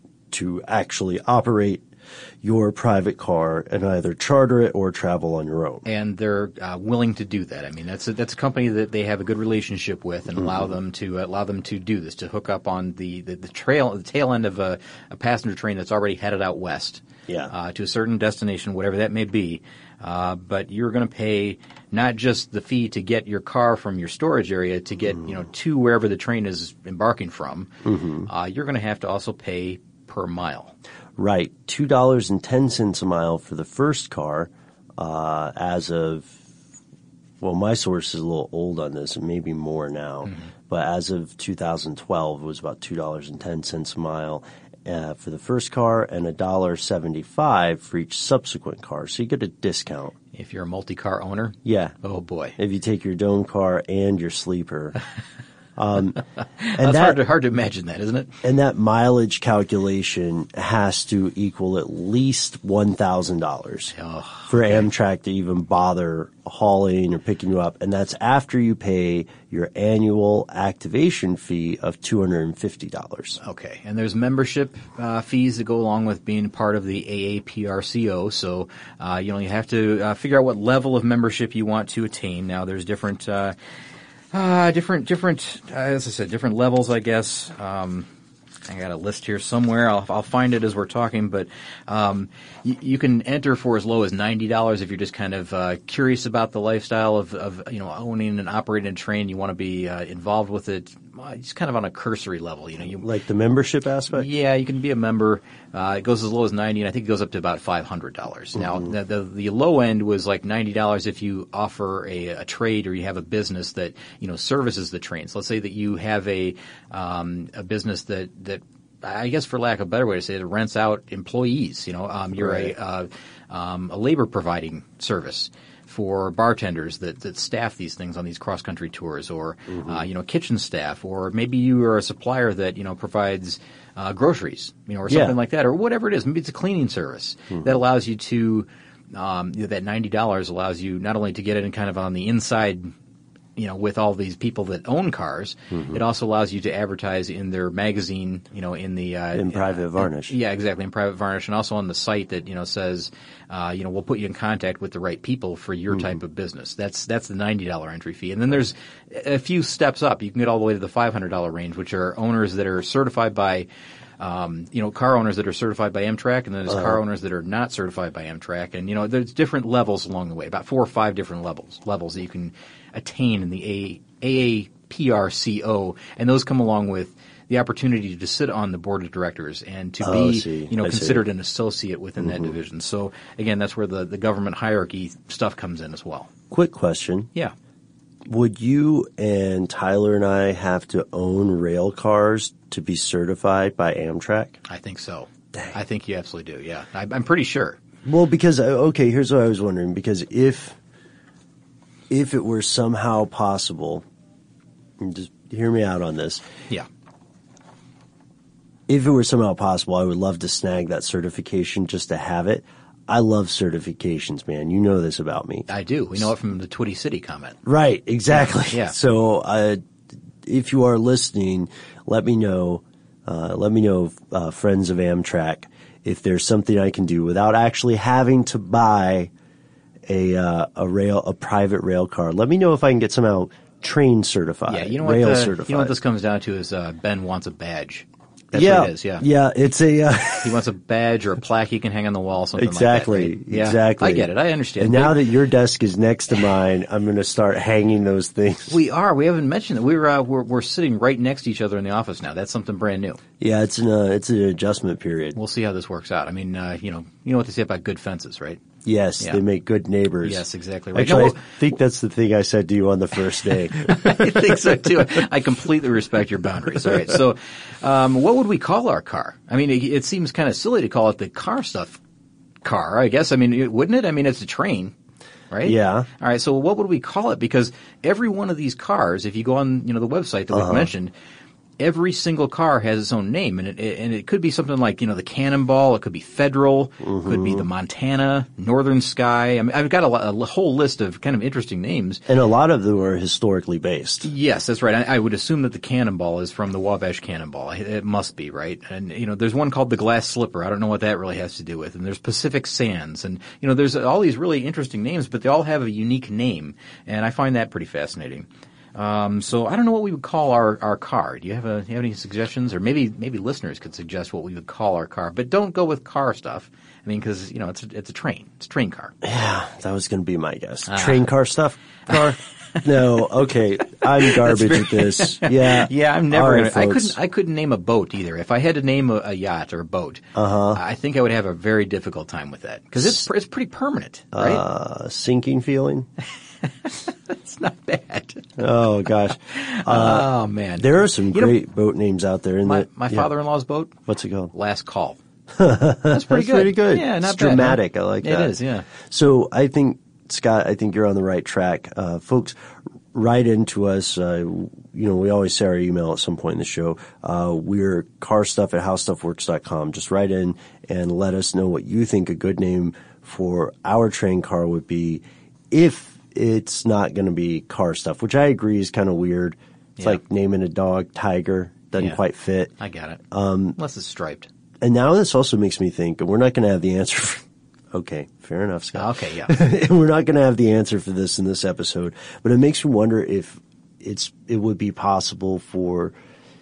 Speaker 7: to actually operate your private car and either charter it or travel on your own.
Speaker 6: And they're uh, willing to do that. I mean, that's a, that's a company that they have a good relationship with, and mm-hmm. allow them to uh, allow them to do this, to hook up on the, the, the trail the tail end of a, a passenger train that's already headed out west,
Speaker 7: yeah,
Speaker 6: uh, to a certain destination, whatever that may be. Uh, but you're going to pay not just the fee to get your car from your storage area to get mm-hmm. you know to wherever the train is embarking from. Mm-hmm. Uh, you're going to have to also pay per mile.
Speaker 7: Right, two dollars and ten cents a mile for the first car. Uh, as of, well, my source is a little old on this, and maybe more now. Mm-hmm. But as of two thousand twelve, it was about two dollars and ten cents a mile uh, for the first car, and a dollar seventy-five for each subsequent car. So you get a discount.
Speaker 6: If you're a multi-car owner?
Speaker 7: Yeah.
Speaker 6: Oh, boy.
Speaker 7: If you take your dome car and your sleeper. Um, and
Speaker 6: That's
Speaker 7: that,
Speaker 6: hard to, hard to imagine that, isn't it?
Speaker 7: And that mileage calculation has to equal at least one thousand dollars
Speaker 6: oh,
Speaker 7: for
Speaker 6: okay.
Speaker 7: Amtrak to even bother hauling or picking you up. And that's after you pay your annual activation fee of two hundred fifty dollars.
Speaker 6: Okay. And there's membership uh, fees that go along with being part of the A A P R C O. So, uh, you know, you have to uh, figure out what level of membership you want to attain. Now, there's different uh, – Uh, different, different, uh, as I said, different levels, I guess. Um, I got a list here somewhere. I'll, I'll find it as we're talking, but, um, y- you can enter for as low as ninety dollars if you're just kind of, uh, curious about the lifestyle of, of, you know, owning and operating a train. You want to be, uh, involved with it. Uh, just kind of on a cursory level, you know. You,
Speaker 7: like the membership aspect?
Speaker 6: Yeah, you can be a member. Uh, it goes as low as ninety, and I think it goes up to about five hundred dollars. Mm-hmm. Now, the, the the low end was like ninety dollars if you offer a, a trade or you have a business that, you know, services the trains. Let's say that you have a um, a business that that I guess, for lack of a better way to say it, rents out employees. You know, um, you're
Speaker 7: right.
Speaker 6: a uh, um, a labor providing service for bartenders that, that staff these things on these cross-country tours, or, mm-hmm. uh, you know, kitchen staff, or maybe you are a supplier that, you know, provides uh, groceries, you know, or something
Speaker 7: yeah.
Speaker 6: like that, or whatever it is. Maybe it's a cleaning service mm-hmm. that allows you to, um, you know, that ninety dollars allows you not only to get it in kind of on the inside, you know, with all these people that own cars, mm-hmm. it also allows you to advertise in their magazine, you know, in the uh,
Speaker 7: in private
Speaker 6: uh,
Speaker 7: varnish.
Speaker 6: In, yeah, exactly, in private varnish, and also on the site that, you know, says, uh, you know, we'll put you in contact with the right people for your mm-hmm. type of business. That's that's the ninety dollars entry fee, and then there's a few steps up. You can get all the way to the five hundred dollars range, which are owners that are certified by. Um, you know, car owners that are certified by Amtrak, and then there's uh-huh. car owners that are not certified by Amtrak, and you know, there's different levels along the way, about four or five different levels levels that you can attain in the A A P R C O, and those come along with the opportunity to sit on the board of directors and to
Speaker 7: oh,
Speaker 6: be,
Speaker 7: see.
Speaker 6: you know,
Speaker 7: I
Speaker 6: considered
Speaker 7: see.
Speaker 6: an associate within
Speaker 7: mm-hmm.
Speaker 6: that division. So again, that's where the, the government hierarchy stuff comes in as well.
Speaker 7: Quick question.
Speaker 6: Yeah.
Speaker 7: Would you and Tyler and I have to own rail cars to be certified by Amtrak?
Speaker 6: I think so.
Speaker 7: Dang.
Speaker 6: I think you absolutely do, yeah. I, I'm pretty sure.
Speaker 7: Well, because uh, okay, here's what I was wondering. Because if if it were somehow possible, and just hear me out on this.
Speaker 6: Yeah.
Speaker 7: If it were somehow possible, I would love to snag that certification just to have it. I love certifications, man. You know this about me.
Speaker 6: I do. We know it from the Twitty City comment.
Speaker 7: Right, exactly.
Speaker 6: Yeah.
Speaker 7: So, uh, if you are listening, let me know. Uh, let me know, uh, friends of Amtrak, if there's something I can do without actually having to buy a uh, a rail, a private rail car. Let me know if I can get somehow train certified,
Speaker 6: Yeah, you know what
Speaker 7: rail
Speaker 6: the,
Speaker 7: certified.
Speaker 6: You know what this comes down to is uh, Ben wants a badge. That's
Speaker 7: yeah,
Speaker 6: what it is, yeah.
Speaker 7: Yeah, it's a... Uh,
Speaker 6: he wants a badge or a plaque he can hang on the wall, something
Speaker 7: exactly,
Speaker 6: like that. Right? Yeah,
Speaker 7: exactly.
Speaker 6: I get it. I understand.
Speaker 7: And now that your desk is next to mine, I'm going to start hanging those things.
Speaker 6: We are. We haven't mentioned that. We're, uh, we're, we're sitting right next to each other in the office now. That's something brand new.
Speaker 7: Yeah, it's an, uh, it's an adjustment period.
Speaker 6: We'll see how this works out. I mean, uh, you know, you know what they say about good fences, right?
Speaker 7: Yes,
Speaker 6: Yeah.
Speaker 7: they make good neighbors.
Speaker 6: Yes, exactly right.
Speaker 7: Actually,
Speaker 6: No,
Speaker 7: I think that's the thing I said to you on the first day.
Speaker 6: I think so too. I completely respect your boundaries. All right. So, um, what would we call our car? I mean, it, it seems kind of silly to call it the car stuff car, I guess. I mean, it, wouldn't it? I mean, it's a train, right?
Speaker 7: Yeah.
Speaker 6: All right. So what would we call it? Because every one of these cars, if you go on, you know, the website that we've
Speaker 7: Uh-huh.
Speaker 6: mentioned, every single car has its own name, and it, and it could be something like, you know, the Cannonball, it could be Federal,
Speaker 7: Mm-hmm.
Speaker 6: could be the Montana, Northern Sky. I mean, I've got a, a whole list of kind of interesting names.
Speaker 7: And a lot of them are historically based.
Speaker 6: Yes, that's right. I, I would assume that the Cannonball is from the Wabash Cannonball. It, it must be, right? And, you know, there's one called the Glass Slipper. I don't know what that really has to do with. And there's Pacific Sands. And, you know, there's all these really interesting names, but they all have a unique name. And I find that pretty fascinating. Um, so I don't know what we would call our, our car. Do you have a, do you have any suggestions? Or maybe, maybe listeners could suggest what we would call our car. But don't go with car stuff. I mean, cause, you know, it's a, it's a train. It's a train car.
Speaker 7: Yeah, that was going to be my guess.
Speaker 6: Ah.
Speaker 7: Train car stuff? Car? No, okay. I'm garbage
Speaker 6: very-
Speaker 7: at this. Yeah.
Speaker 6: Yeah, I'm never
Speaker 7: All
Speaker 6: gonna.
Speaker 7: right,
Speaker 6: I
Speaker 7: folks.
Speaker 6: couldn't. I couldn't name a boat either. If I had to name a, a yacht or a boat, uh-huh. I think I would have a very difficult time with that because it's it's pretty permanent, right?
Speaker 7: Uh, sinking feeling?
Speaker 6: It's not bad.
Speaker 7: Oh, gosh. Uh,
Speaker 6: oh man,
Speaker 7: there are some
Speaker 6: You know,
Speaker 7: great boat names out there. In
Speaker 6: my
Speaker 7: the,
Speaker 6: my
Speaker 7: yeah.
Speaker 6: father-in-law's boat.
Speaker 7: What's it called?
Speaker 6: Last Call. That's pretty
Speaker 7: That's
Speaker 6: good.
Speaker 7: pretty good.
Speaker 6: Yeah, not
Speaker 7: it's
Speaker 6: bad, huh?
Speaker 7: dramatic. I like
Speaker 6: It
Speaker 7: that.
Speaker 6: is, yeah.
Speaker 7: So I think, Scott, I think you're on the right track. Uh, folks, write into us. Uh, you know, we always say our email at some point in the show. Uh, we're carstuff at howstuffworks dot com. Just write in and let us know what you think a good name for our train car would be if it's not going to be car stuff, which I agree is kind of weird. It's
Speaker 6: Yeah.
Speaker 7: like naming a dog Tiger. Doesn't
Speaker 6: Yeah.
Speaker 7: quite fit.
Speaker 6: I got it.
Speaker 7: Um,
Speaker 6: Unless it's striped.
Speaker 7: And now this also makes me think, and we're not going to have the answer for, okay, fair enough, Scott.
Speaker 6: Okay, yeah.
Speaker 7: We're not going to have the answer for this in this episode, but it makes me wonder if it's, it would be possible for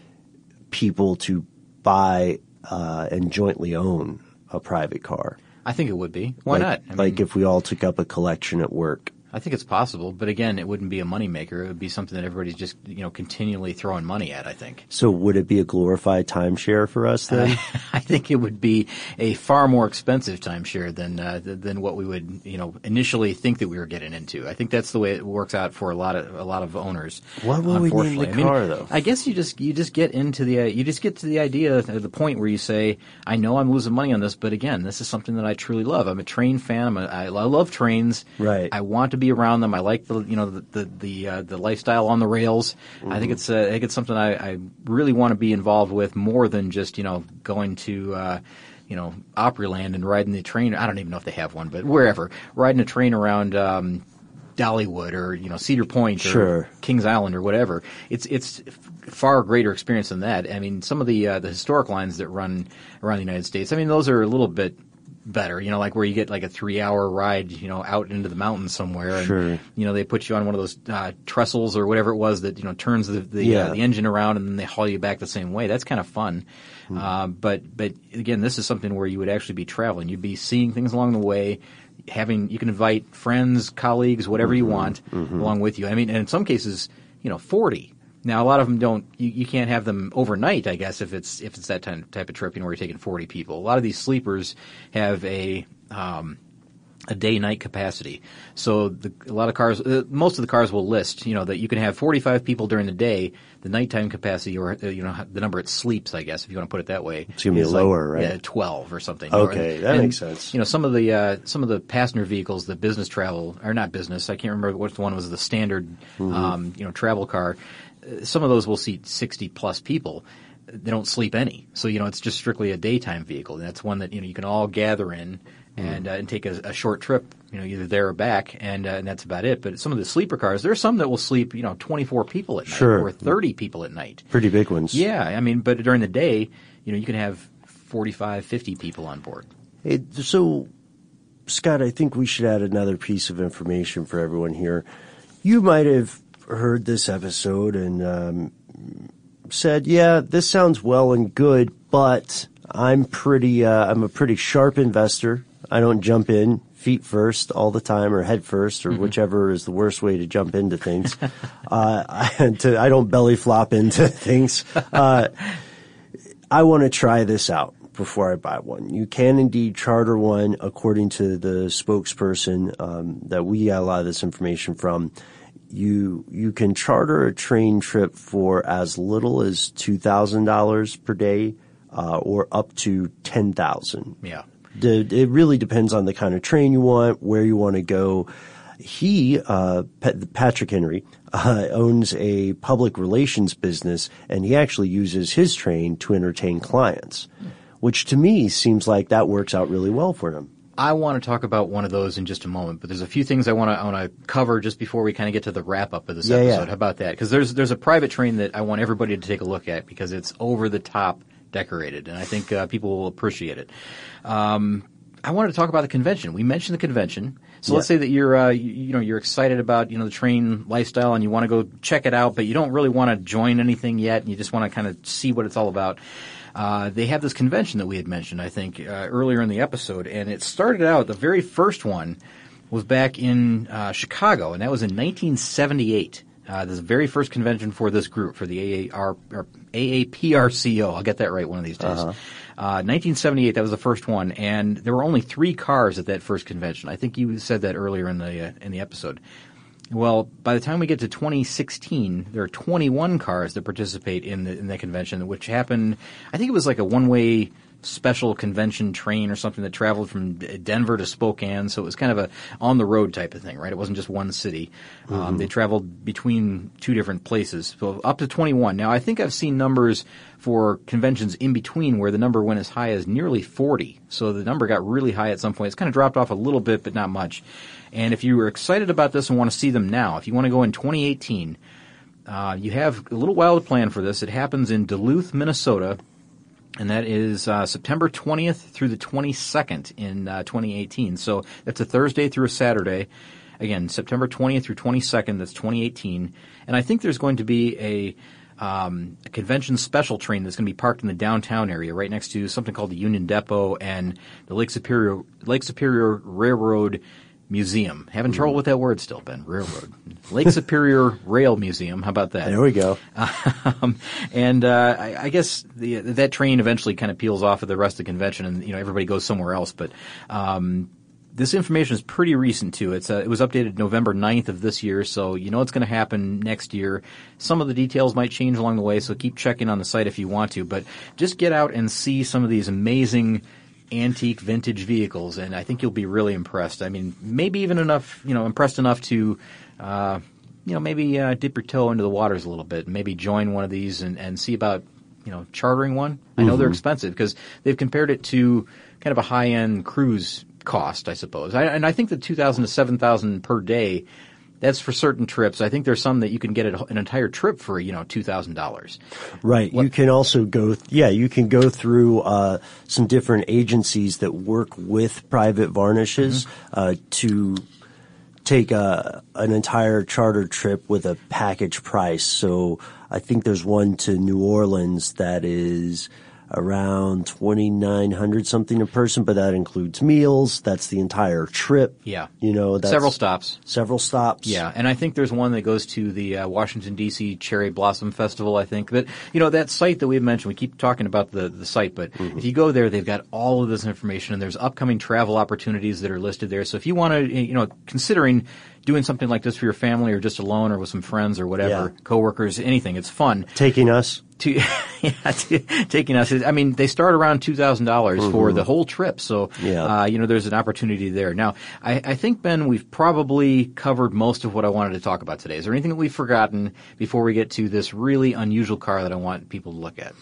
Speaker 7: people to buy, uh, and jointly own a private car.
Speaker 6: I think it would be. Why
Speaker 7: like,
Speaker 6: not? I
Speaker 7: like
Speaker 6: mean,
Speaker 7: if we all took up a collection at work.
Speaker 6: I think it's possible, but again, it wouldn't be a moneymaker. It would be something that everybody's just, you know, continually throwing money at, I think.
Speaker 7: So would it be a glorified timeshare for us then?
Speaker 6: I think it would be a far more expensive timeshare than uh, th- than what we would, you know, initially think that we were getting into. I think that's the way it works out for a lot of a lot of owners.
Speaker 7: What will we name
Speaker 6: unfortunately.
Speaker 7: the
Speaker 6: I mean,
Speaker 7: car, though?
Speaker 6: I guess you just you just get into the uh, you just get to the idea, uh, the point where you say, I know I'm losing money on this, but again, this is something that I truly love. I'm a train fan. I'm a, I, I love trains.
Speaker 7: Right.
Speaker 6: I want to be around them. I like the you know the the the, uh, the lifestyle on the rails.
Speaker 7: Mm-hmm.
Speaker 6: I think it's uh, I think it's something I, I really want to be involved with more than just you know going to uh, you know Opryland and riding the train. I don't even know if they have one, but wherever riding a train around um, Dollywood or you know Cedar Point or
Speaker 7: Sure.
Speaker 6: Kings Island or whatever. It's it's far greater experience than that. I mean, some of the uh, the historic lines that run around the United States. I mean, those are a little bit better, you know, like where you get like a three-hour ride, you know, out into the mountains somewhere, and
Speaker 7: Sure.
Speaker 6: you know they put you on one of those uh, trestles or whatever it was that you know turns the the,
Speaker 7: Yeah.
Speaker 6: uh, the engine around, and then they haul you back the same way. That's kind of fun.
Speaker 7: Hmm.
Speaker 6: Uh, but but again, this is something where you would actually be traveling. You'd be seeing things along the way. Having you can invite friends, colleagues, whatever you want along with you. I mean, and in some cases, you know, forty. Now, a lot of them don't. You, you can't have them overnight, I guess, if it's if it's that type type of trip, you know, where you're taking forty people. A lot of these sleepers have a um, a day-night capacity. So the, a lot of cars, uh, most of the cars will list, you know, that you can have forty-five people during the day. The nighttime capacity, or uh, you know, the number it sleeps, I guess, if you want to put it that way,
Speaker 7: it's gonna be lower,
Speaker 6: like,
Speaker 7: right?
Speaker 6: Yeah, twelve or something.
Speaker 7: Okay,
Speaker 6: or,
Speaker 7: that
Speaker 6: and,
Speaker 7: makes sense.
Speaker 6: You know, some of the uh, some of the passenger vehicles, the business travel, or not business, I can't remember which one was the standard, mm-hmm. um, you know, travel car. Uh, some of those will seat sixty plus people. They don't sleep any, so you know, it's just strictly a daytime vehicle, and that's one that you know you can all gather in. And, uh, and take a, a short trip, you know, either there or back, and, uh, and that's about it. But some of the sleeper cars, there are some that will sleep, you know, twenty-four people at night,
Speaker 7: sure.
Speaker 6: or thirty people at night.
Speaker 7: Pretty big ones.
Speaker 6: Yeah, I mean, but during the day, you know, you can have forty-five, fifty people on board.
Speaker 7: It, so, Scott, I think we should add another piece of information for everyone here. You might have heard this episode and um, said, "Yeah, this sounds well and good, but I'm pretty, uh, I'm a pretty sharp investor. I don't jump in feet first all the time, or head first, or mm-hmm. whichever is the worst way to jump into things. uh, I, to, I don't belly flop into things. Uh, I want to try this out before I buy one. You can indeed charter one, according to the spokesperson um, that we got a lot of this information from. You you can charter a train trip for as little as two thousand dollars per day, uh, or up to ten thousand dollars.
Speaker 6: Yeah.
Speaker 7: It really depends on the kind of train you want, where you want to go. He, uh, Patrick Henry, uh, owns a public relations business, and he actually uses his train to entertain clients, which to me seems like that works out really well for him.
Speaker 6: I want to talk about one of those in just a moment, but there's a few things I want to I want to cover just before we kind of get to the wrap up of this
Speaker 7: yeah,
Speaker 6: episode.
Speaker 7: Yeah.
Speaker 6: How about that? Because there's there's a private train that I want everybody to take a look at because it's over the top decorated, and I think uh, people will appreciate it. Um, I wanted to talk about the convention. We mentioned the convention, so yeah. Let's say that you're uh, you, you know you're excited about you know the train lifestyle and you want to go check it out, but you don't really want to join anything yet, and you just want to kind of see what it's all about. Uh, they have this convention that we had mentioned, I think, uh, earlier in the episode, and it started out, the very first one was back in uh, Chicago, and that was in nineteen seventy-eight. Uh, this is the very first convention for this group, for the A A R, or A A P R C O. I'll get that right one of these days. Uh-huh. Uh, nineteen seventy-eight, that was the first one, and there were only three cars at that first convention. I think you said that earlier in the uh, in the episode. Well, by the time we get to twenty sixteen, there are twenty-one cars that participate in the in that convention, which happened, I think it was like a one-way special convention train or something that traveled from Denver to Spokane, so it was kind of a on-the-road type of thing, right? It wasn't just one city. Mm-hmm. Um, they traveled between two different places, so up to twenty-one. Now, I think I've seen numbers for conventions in between where the number went as high as nearly forty, so the number got really high at some point. It's kind of dropped off a little bit, but not much. And if you were excited about this and want to see them now, if you want to go in twenty eighteen, uh, you have a little while to plan for this. It happens in Duluth, Minnesota, and that is uh, September twentieth through the twenty-second in uh, twenty eighteen. So that's a Thursday through a Saturday. Again, September twentieth through twenty-second, that's twenty eighteen. And I think there's going to be a, um, a convention special train that's going to be parked in the downtown area right next to something called the Union Depot and the Lake Superior Lake Superior Railroad Museum. Having trouble with that word still, Ben. Railroad. Lake Superior Rail Museum. How about that?
Speaker 7: There we go.
Speaker 6: Um, and uh, I, I guess the, that train eventually kind of peels off of the rest of the convention, and you know everybody goes somewhere else. But um, this information is pretty recent too. It's uh, it was updated November ninth of this year, so you know it's going to happen next year. Some of the details might change along the way, so keep checking on the site if you want to. But just get out and see some of these amazing antique vintage vehicles, and I think you'll be really impressed. I mean, maybe even enough, you know, impressed enough to, uh, you know, maybe uh, dip your toe into the waters a little bit, and maybe join one of these and, and see about, you know, chartering one. I know mm-hmm. they're expensive because they've compared it to kind of a high-end cruise cost, I suppose. I, and I think the two thousand to seven thousand per day, that's for certain trips. I think there's some that you can get an entire trip for, you know, two thousand dollars.
Speaker 7: Right. What? You can also go, th- yeah, you can go through uh, some different agencies that work with private varnishes mm-hmm. uh, to take a, an entire charter trip with a package price. So I think there's one to New Orleans that is around twenty-nine hundred something a person, but that includes meals. That's the entire trip.
Speaker 6: Yeah.
Speaker 7: You know, that's
Speaker 6: several stops.
Speaker 7: Several stops.
Speaker 6: Yeah. And I think there's one that goes to the uh, Washington, D C Cherry Blossom Festival, I think. But, you know, that site that we've mentioned, we keep talking about the, the site, but mm-hmm. if you go there, they've got all of this information, and there's upcoming travel opportunities that are listed there. So if you want to, you know, considering doing something like this for your family or just alone or with some friends or whatever, yeah. coworkers, anything, it's fun.
Speaker 7: Taking us.
Speaker 6: To, yeah, to, taking us. I mean, they start around two thousand dollars mm-hmm. for the whole trip. So,
Speaker 7: yeah.
Speaker 6: uh, you know, there's an opportunity there. Now, I, I think, Ben, we've probably covered most of what I wanted to talk about today. Is there anything that we've forgotten before we get to this really unusual car that I want people to look at?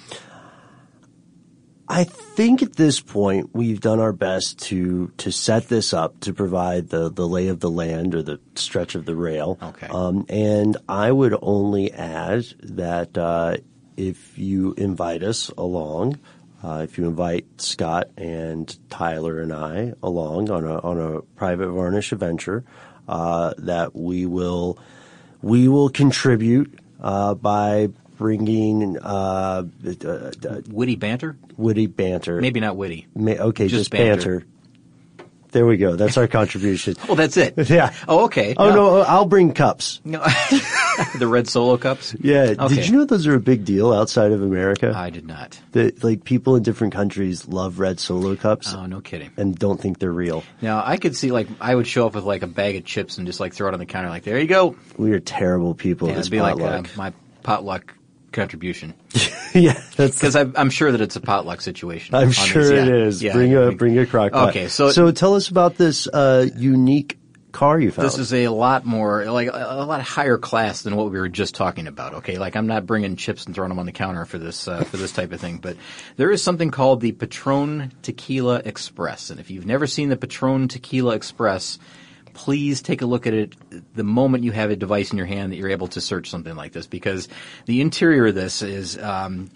Speaker 7: I think at this point we've done our best to to set this up to provide the, the lay of the land or the stretch of the rail.
Speaker 6: Okay.
Speaker 7: Um, and I would only add that uh, if you invite us along, uh, if you invite Scott and Tyler and I along on a on a private varnish adventure, uh, that we will we will contribute uh, by bringing uh, uh, uh,
Speaker 6: witty banter.
Speaker 7: Witty banter.
Speaker 6: Maybe not witty.
Speaker 7: May, okay, just,
Speaker 6: just banter.
Speaker 7: banter. There we go. That's our contribution.
Speaker 6: Oh, that's it.
Speaker 7: Yeah.
Speaker 6: Oh, okay.
Speaker 7: Oh, no, no I'll bring cups.
Speaker 6: No. The red Solo cups?
Speaker 7: Yeah.
Speaker 6: Okay.
Speaker 7: Did you know those are a big deal outside of America?
Speaker 6: I did not.
Speaker 7: That, like, people in different countries love red Solo cups.
Speaker 6: Oh, no kidding.
Speaker 7: And don't think they're real.
Speaker 6: Now, I could see, like, I would show up with, like, a bag of chips and just, like, throw it on the counter, like, there you go.
Speaker 7: We are terrible people.
Speaker 6: Yeah,
Speaker 7: at this
Speaker 6: it'd be
Speaker 7: potluck.
Speaker 6: like uh, my potluck contribution.
Speaker 7: Yeah, that's
Speaker 6: because I'm sure that it's a potluck situation.
Speaker 7: I'm sure
Speaker 6: yeah.
Speaker 7: it is.
Speaker 6: Yeah.
Speaker 7: Bring a bring a crock pot.
Speaker 6: Okay, so
Speaker 7: so tell us about this uh, unique car you found.
Speaker 6: This is a lot more, like a, a lot higher class than what we were just talking about. Okay, like I'm not bringing chips and throwing them on the counter for this uh, for this type of thing, but there is something called the Patron Tequila Express, and if you've never seen the Patron Tequila Express, please take a look at it the moment you have a device in your hand that you're able to search something like this, because the interior of this is, um,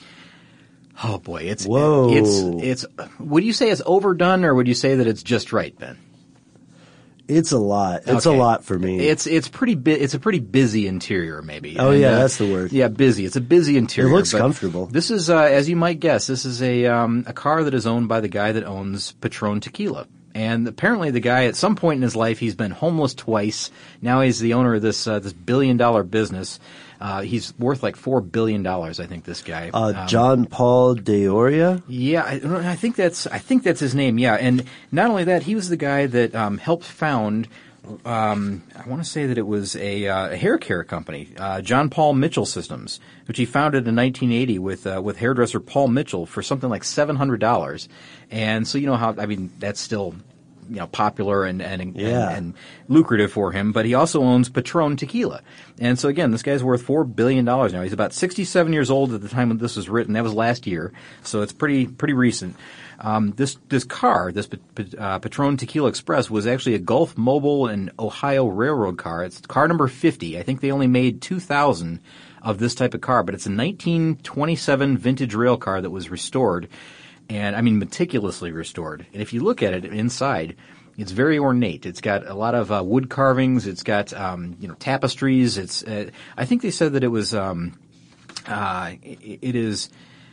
Speaker 6: oh boy, it's,
Speaker 7: Whoa.
Speaker 6: it's, it's, would you say it's overdone or would you say that it's just right, Ben?
Speaker 7: It's a lot. It's
Speaker 6: okay.
Speaker 7: a lot for me.
Speaker 6: It's, it's pretty bi- it's a pretty busy interior maybe.
Speaker 7: Oh
Speaker 6: and,
Speaker 7: yeah,
Speaker 6: uh,
Speaker 7: that's the word.
Speaker 6: Yeah, busy. It's a busy interior.
Speaker 7: It looks
Speaker 6: but
Speaker 7: comfortable.
Speaker 6: This is, uh, as you might guess, this is a, um, a car that is owned by the guy that owns Patron Tequila. And apparently the guy, at some point in his life, he's been homeless twice. Now he's the owner of this uh, this billion dollar business. Uh, he's worth like four billion dollars, I think. This guy,
Speaker 7: uh,
Speaker 6: um,
Speaker 7: John Paul DeOria.
Speaker 6: Yeah, I, I think that's I think that's his name. Yeah, and not only that, he was the guy that um, helped found. Um, I want to say that it was a, uh, a hair care company, uh, John Paul Mitchell Systems, which he founded in nineteen eighty with uh, with hairdresser Paul Mitchell for something like seven hundred dollars. And so you know how I mean that's still you know popular and and,
Speaker 7: yeah.
Speaker 6: and and lucrative for him. But he also owns Patron Tequila, and so again, this guy's worth four billion dollars now. He's about sixty-seven years old at the time when this was written. That was last year, so it's pretty pretty recent. Um, this this car, this uh, Patron Tequila Express, was actually a Gulf Mobile and Ohio Railroad car. It's car number fifty. I think they only made two thousand of this type of car, but it's a nineteen twenty-seven vintage rail car that was restored, and I mean meticulously restored. And if you look at it inside, it's very ornate. It's got a lot of uh, wood carvings. It's got um, you know tapestries. It's uh, I think they said that it was um, uh, it, it is.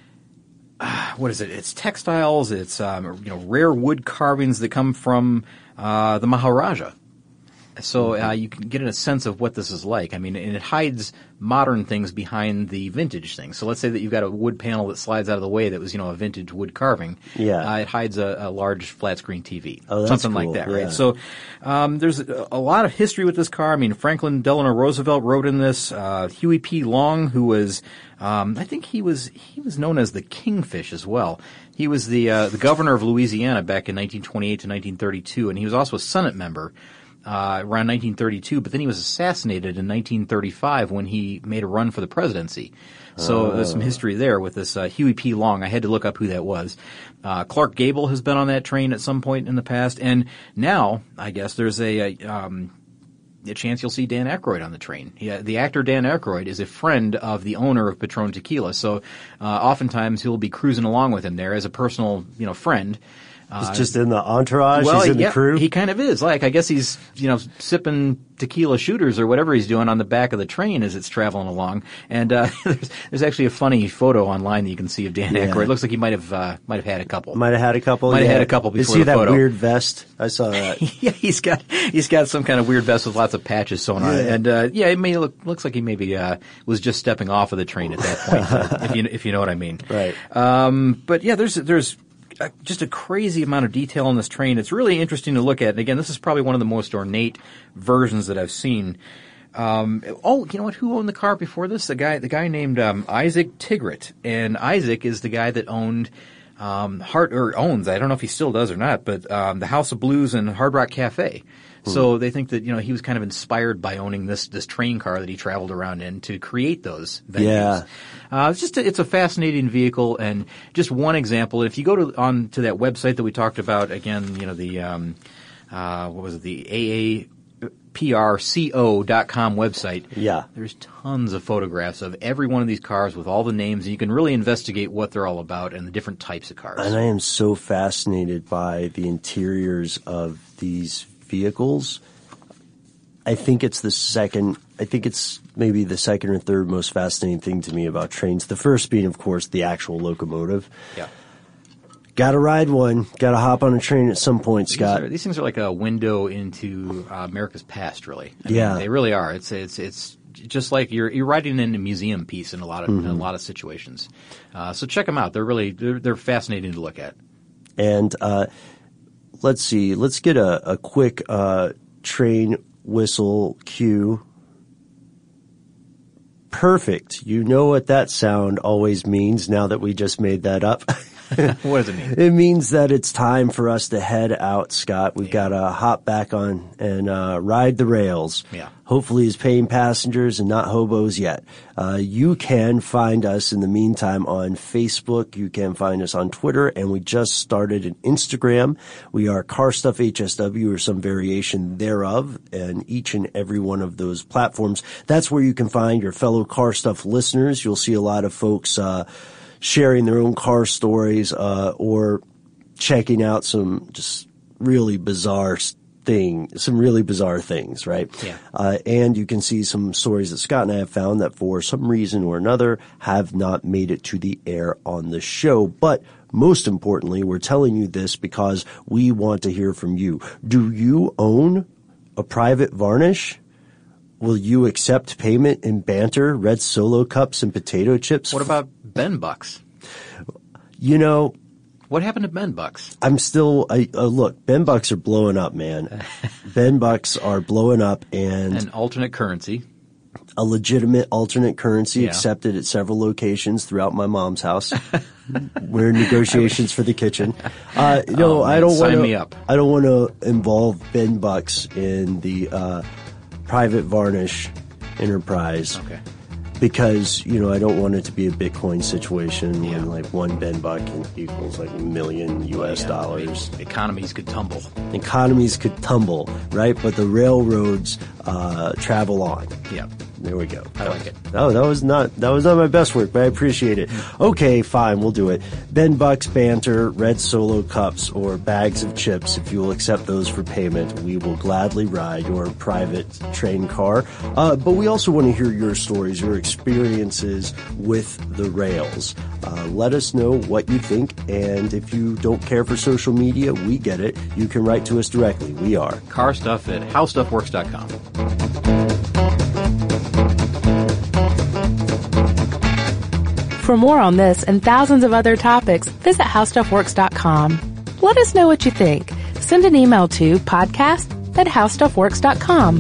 Speaker 6: Uh, what is it? It's textiles. It's um, you know rare wood carvings that come from uh, the Maharaja. So uh, you can get a sense of what this is like. I mean, and it hides modern things behind the vintage things. So let's say that you've got a wood panel that slides out of the way that was, you know, a vintage wood carving.
Speaker 7: Yeah.
Speaker 6: Uh, it hides a, a large flat screen T V.
Speaker 7: Oh, that's
Speaker 6: Something
Speaker 7: cool.
Speaker 6: like that,
Speaker 7: yeah.
Speaker 6: right? So um, there's a, a lot of history with this car. I mean, Franklin Delano Roosevelt wrote in this. Uh, Huey P. Long, who was, um, I think he was he was known as the Kingfish as well. He was the uh, the governor of Louisiana back in nineteen twenty-eight to nineteen thirty-two, and he was also a Senate member. Uh, around nineteen thirty-two, but then he was assassinated in nineteen thirty-five when he made a run for the presidency. So oh. there's some history there with this uh, Huey P. Long. I had to look up who that was. Uh, Clark Gable has been on that train at some point in the past, and now I guess there's a, a, um, a chance you'll see Dan Aykroyd on the train. He, the actor Dan Aykroyd is a friend of the owner of Patron Tequila, so uh, oftentimes he'll be cruising along with him there as a personal, you know, friend. Uh,
Speaker 7: he's just in the entourage.
Speaker 6: Well,
Speaker 7: he's in
Speaker 6: yeah,
Speaker 7: the crew.
Speaker 6: He kind of is. Like, I guess he's, you know, sipping tequila shooters or whatever he's doing on the back of the train as it's traveling along. And uh, there's, there's actually a funny photo online that you can see of Dan
Speaker 7: Yeah.
Speaker 6: Aykroyd. It looks like he might have uh, might have had a couple.
Speaker 7: Might have had a couple.
Speaker 6: Might have
Speaker 7: yeah.
Speaker 6: had a couple
Speaker 7: You
Speaker 6: before
Speaker 7: see
Speaker 6: the
Speaker 7: that
Speaker 6: photo.
Speaker 7: weird vest? I saw that.
Speaker 6: Yeah, he's got he's got some kind of weird vest with lots of patches sewn on it,
Speaker 7: Yeah.
Speaker 6: and uh, yeah, it may look looks like he maybe uh, was just stepping off of the train at that point, uh, if you if you know what I mean.
Speaker 7: Right.
Speaker 6: Um, but yeah, there's there's a, just a crazy amount of detail on this train. It's really interesting to look at. And again, this is probably one of the most ornate versions that I've seen. Um, oh, you know what? Who owned the car before this? The guy the guy named um, Isaac Tigrit, and Isaac is the guy that owned. Um, Hard or owns, I don't know if he still does or not, but um, the House of Blues and Hard Rock Cafe. So they think that, you know, he was kind of inspired by owning this this train car that he traveled around in to create those venues.
Speaker 7: Yeah.
Speaker 6: Uh, it's just a, it's a fascinating vehicle, and just one example. If you go to on to that website that we talked about again, you know, the um, uh, what was it, the A A P R C O dot com website.
Speaker 7: Yeah.
Speaker 6: There's tons of photographs of every one of these cars with all the names, and you can really investigate what they're all about and the different types of cars.
Speaker 7: And I am so fascinated by the interiors of these vehicles. I think it's the second, I think it's maybe the second or third most fascinating thing to me about trains. The first being, of course, the actual locomotive.
Speaker 6: Yeah.
Speaker 7: Got to ride one. Got to hop on a train at some point, Scott.
Speaker 6: These, are, these things are like a window into uh, America's past, really. I
Speaker 7: Yeah.
Speaker 6: mean, they really are. It's it's it's just like you're you're riding in a museum piece in a lot of
Speaker 7: Mm-hmm.
Speaker 6: in a lot of situations. Uh, so check them out. They're really they're, they're fascinating to look at.
Speaker 7: And uh, let's see. Let's get a, a quick uh, train whistle cue. Perfect. You know what that sound always means now that we just made that up.
Speaker 6: What does it mean?
Speaker 7: It means that it's time for us to head out, Scott. We've got to hop back on and uh, ride the rails.
Speaker 6: Yeah.
Speaker 7: Hopefully as paying passengers and not hobos yet. Uh, you can find us in the meantime on Facebook. You can find us on Twitter, and we just started an Instagram. We are Car Stuff H S W or some variation thereof, and each and every one of those platforms. That's where you can find your fellow Car Stuff listeners. You'll see a lot of folks uh sharing their own car stories, uh, or checking out some just really bizarre thing, some really bizarre things, right?
Speaker 6: Yeah.
Speaker 7: Uh, and you can see some stories that Scott and I have found that for some reason or another have not made it to the air on the show. But most importantly, we're telling you this because we want to hear from you. Do you own a private varnish? Will you accept payment in banter, red Solo cups, and potato chips?
Speaker 6: What about Ben Bucks?
Speaker 7: You know,
Speaker 6: What happened to Ben Bucks?
Speaker 7: I'm still, I, uh, look, Ben Bucks are blowing up, man. Ben Bucks are blowing up, and
Speaker 6: An alternate currency.
Speaker 7: a legitimate alternate currency
Speaker 6: Yeah.
Speaker 7: accepted at several locations throughout my mom's house. We're in negotiations for the kitchen. Uh, no,
Speaker 6: Oh, man,
Speaker 7: I don't
Speaker 6: sign
Speaker 7: want
Speaker 6: me
Speaker 7: to.
Speaker 6: up.
Speaker 7: I don't want to involve Ben Bucks in the uh, private varnish enterprise.
Speaker 6: Okay.
Speaker 7: Because, you know, I don't want it to be a Bitcoin situation
Speaker 6: Yeah.
Speaker 7: when like one Ben Buck equals like a million U S
Speaker 6: Yeah,
Speaker 7: dollars.
Speaker 6: the economies could tumble.
Speaker 7: Economies could tumble, right? But the railroads uh, travel on.
Speaker 6: Yeah.
Speaker 7: There we go.
Speaker 6: I like it.
Speaker 7: Oh, that was not that was not my best work, but I appreciate it. Okay, fine, we'll do it. Ben Bucks banter, red Solo cups, or bags of chips. If you will accept those for payment, we will gladly ride your private train car. Uh, but we also want to hear your stories, your experiences with the rails. Uh, let us know what you think, and if you don't care for social media, we get it. You can write to us directly. We are
Speaker 6: Car Stuff at how stuff works dot com.
Speaker 5: For more on this and thousands of other topics, visit how stuff works dot com. Let us know what you think. Send an email to podcast at how stuff works dot com.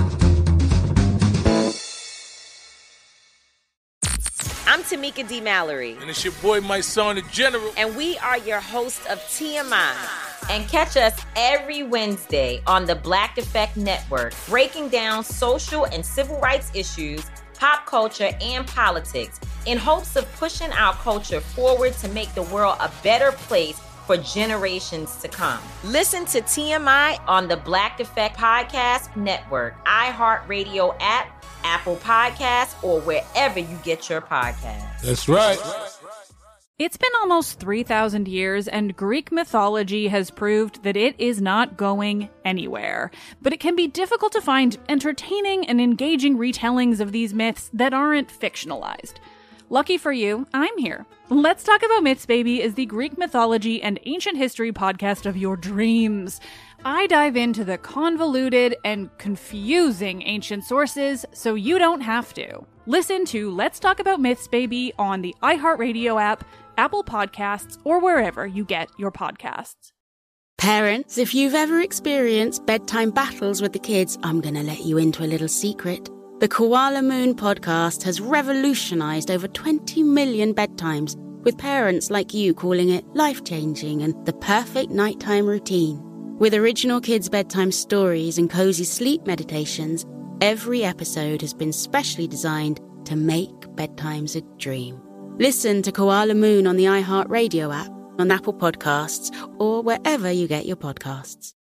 Speaker 2: I'm Tamika D. Mallory.
Speaker 11: And it's your boy, my son, the General.
Speaker 2: And we are your hosts of T M I. And catch us every Wednesday on the Black Effect Network, breaking down social and civil rights issues, pop culture, and politics in hopes of pushing our culture forward to make the world a better place for generations to come. Listen to T M I on the Black Effect Podcast Network, iHeartRadio app, Apple Podcasts, or wherever you get your podcasts.
Speaker 11: That's right.
Speaker 1: It's been almost three thousand years, and Greek mythology has proved that it is not going anywhere. But it can be difficult to find entertaining and engaging retellings of these myths that aren't fictionalized. Lucky for you, I'm here. Let's Talk About Myths, Baby is the Greek mythology and ancient history podcast of your dreams. I dive into the convoluted and confusing ancient sources so you don't have to. Listen to Let's Talk About Myths, Baby on the iHeartRadio app, Apple Podcasts, or wherever you get your podcasts.
Speaker 4: Parents, if you've ever experienced bedtime battles with the kids, I'm going to let you into a little secret. The Koala Moon podcast has revolutionized over twenty million bedtimes, with parents like you calling it life-changing and the perfect nighttime routine. With original kids' bedtime stories and cozy sleep meditations, every episode has been specially designed to make bedtimes a dream. Listen to Koala Moon on the iHeartRadio app, on Apple Podcasts, or wherever you get your podcasts.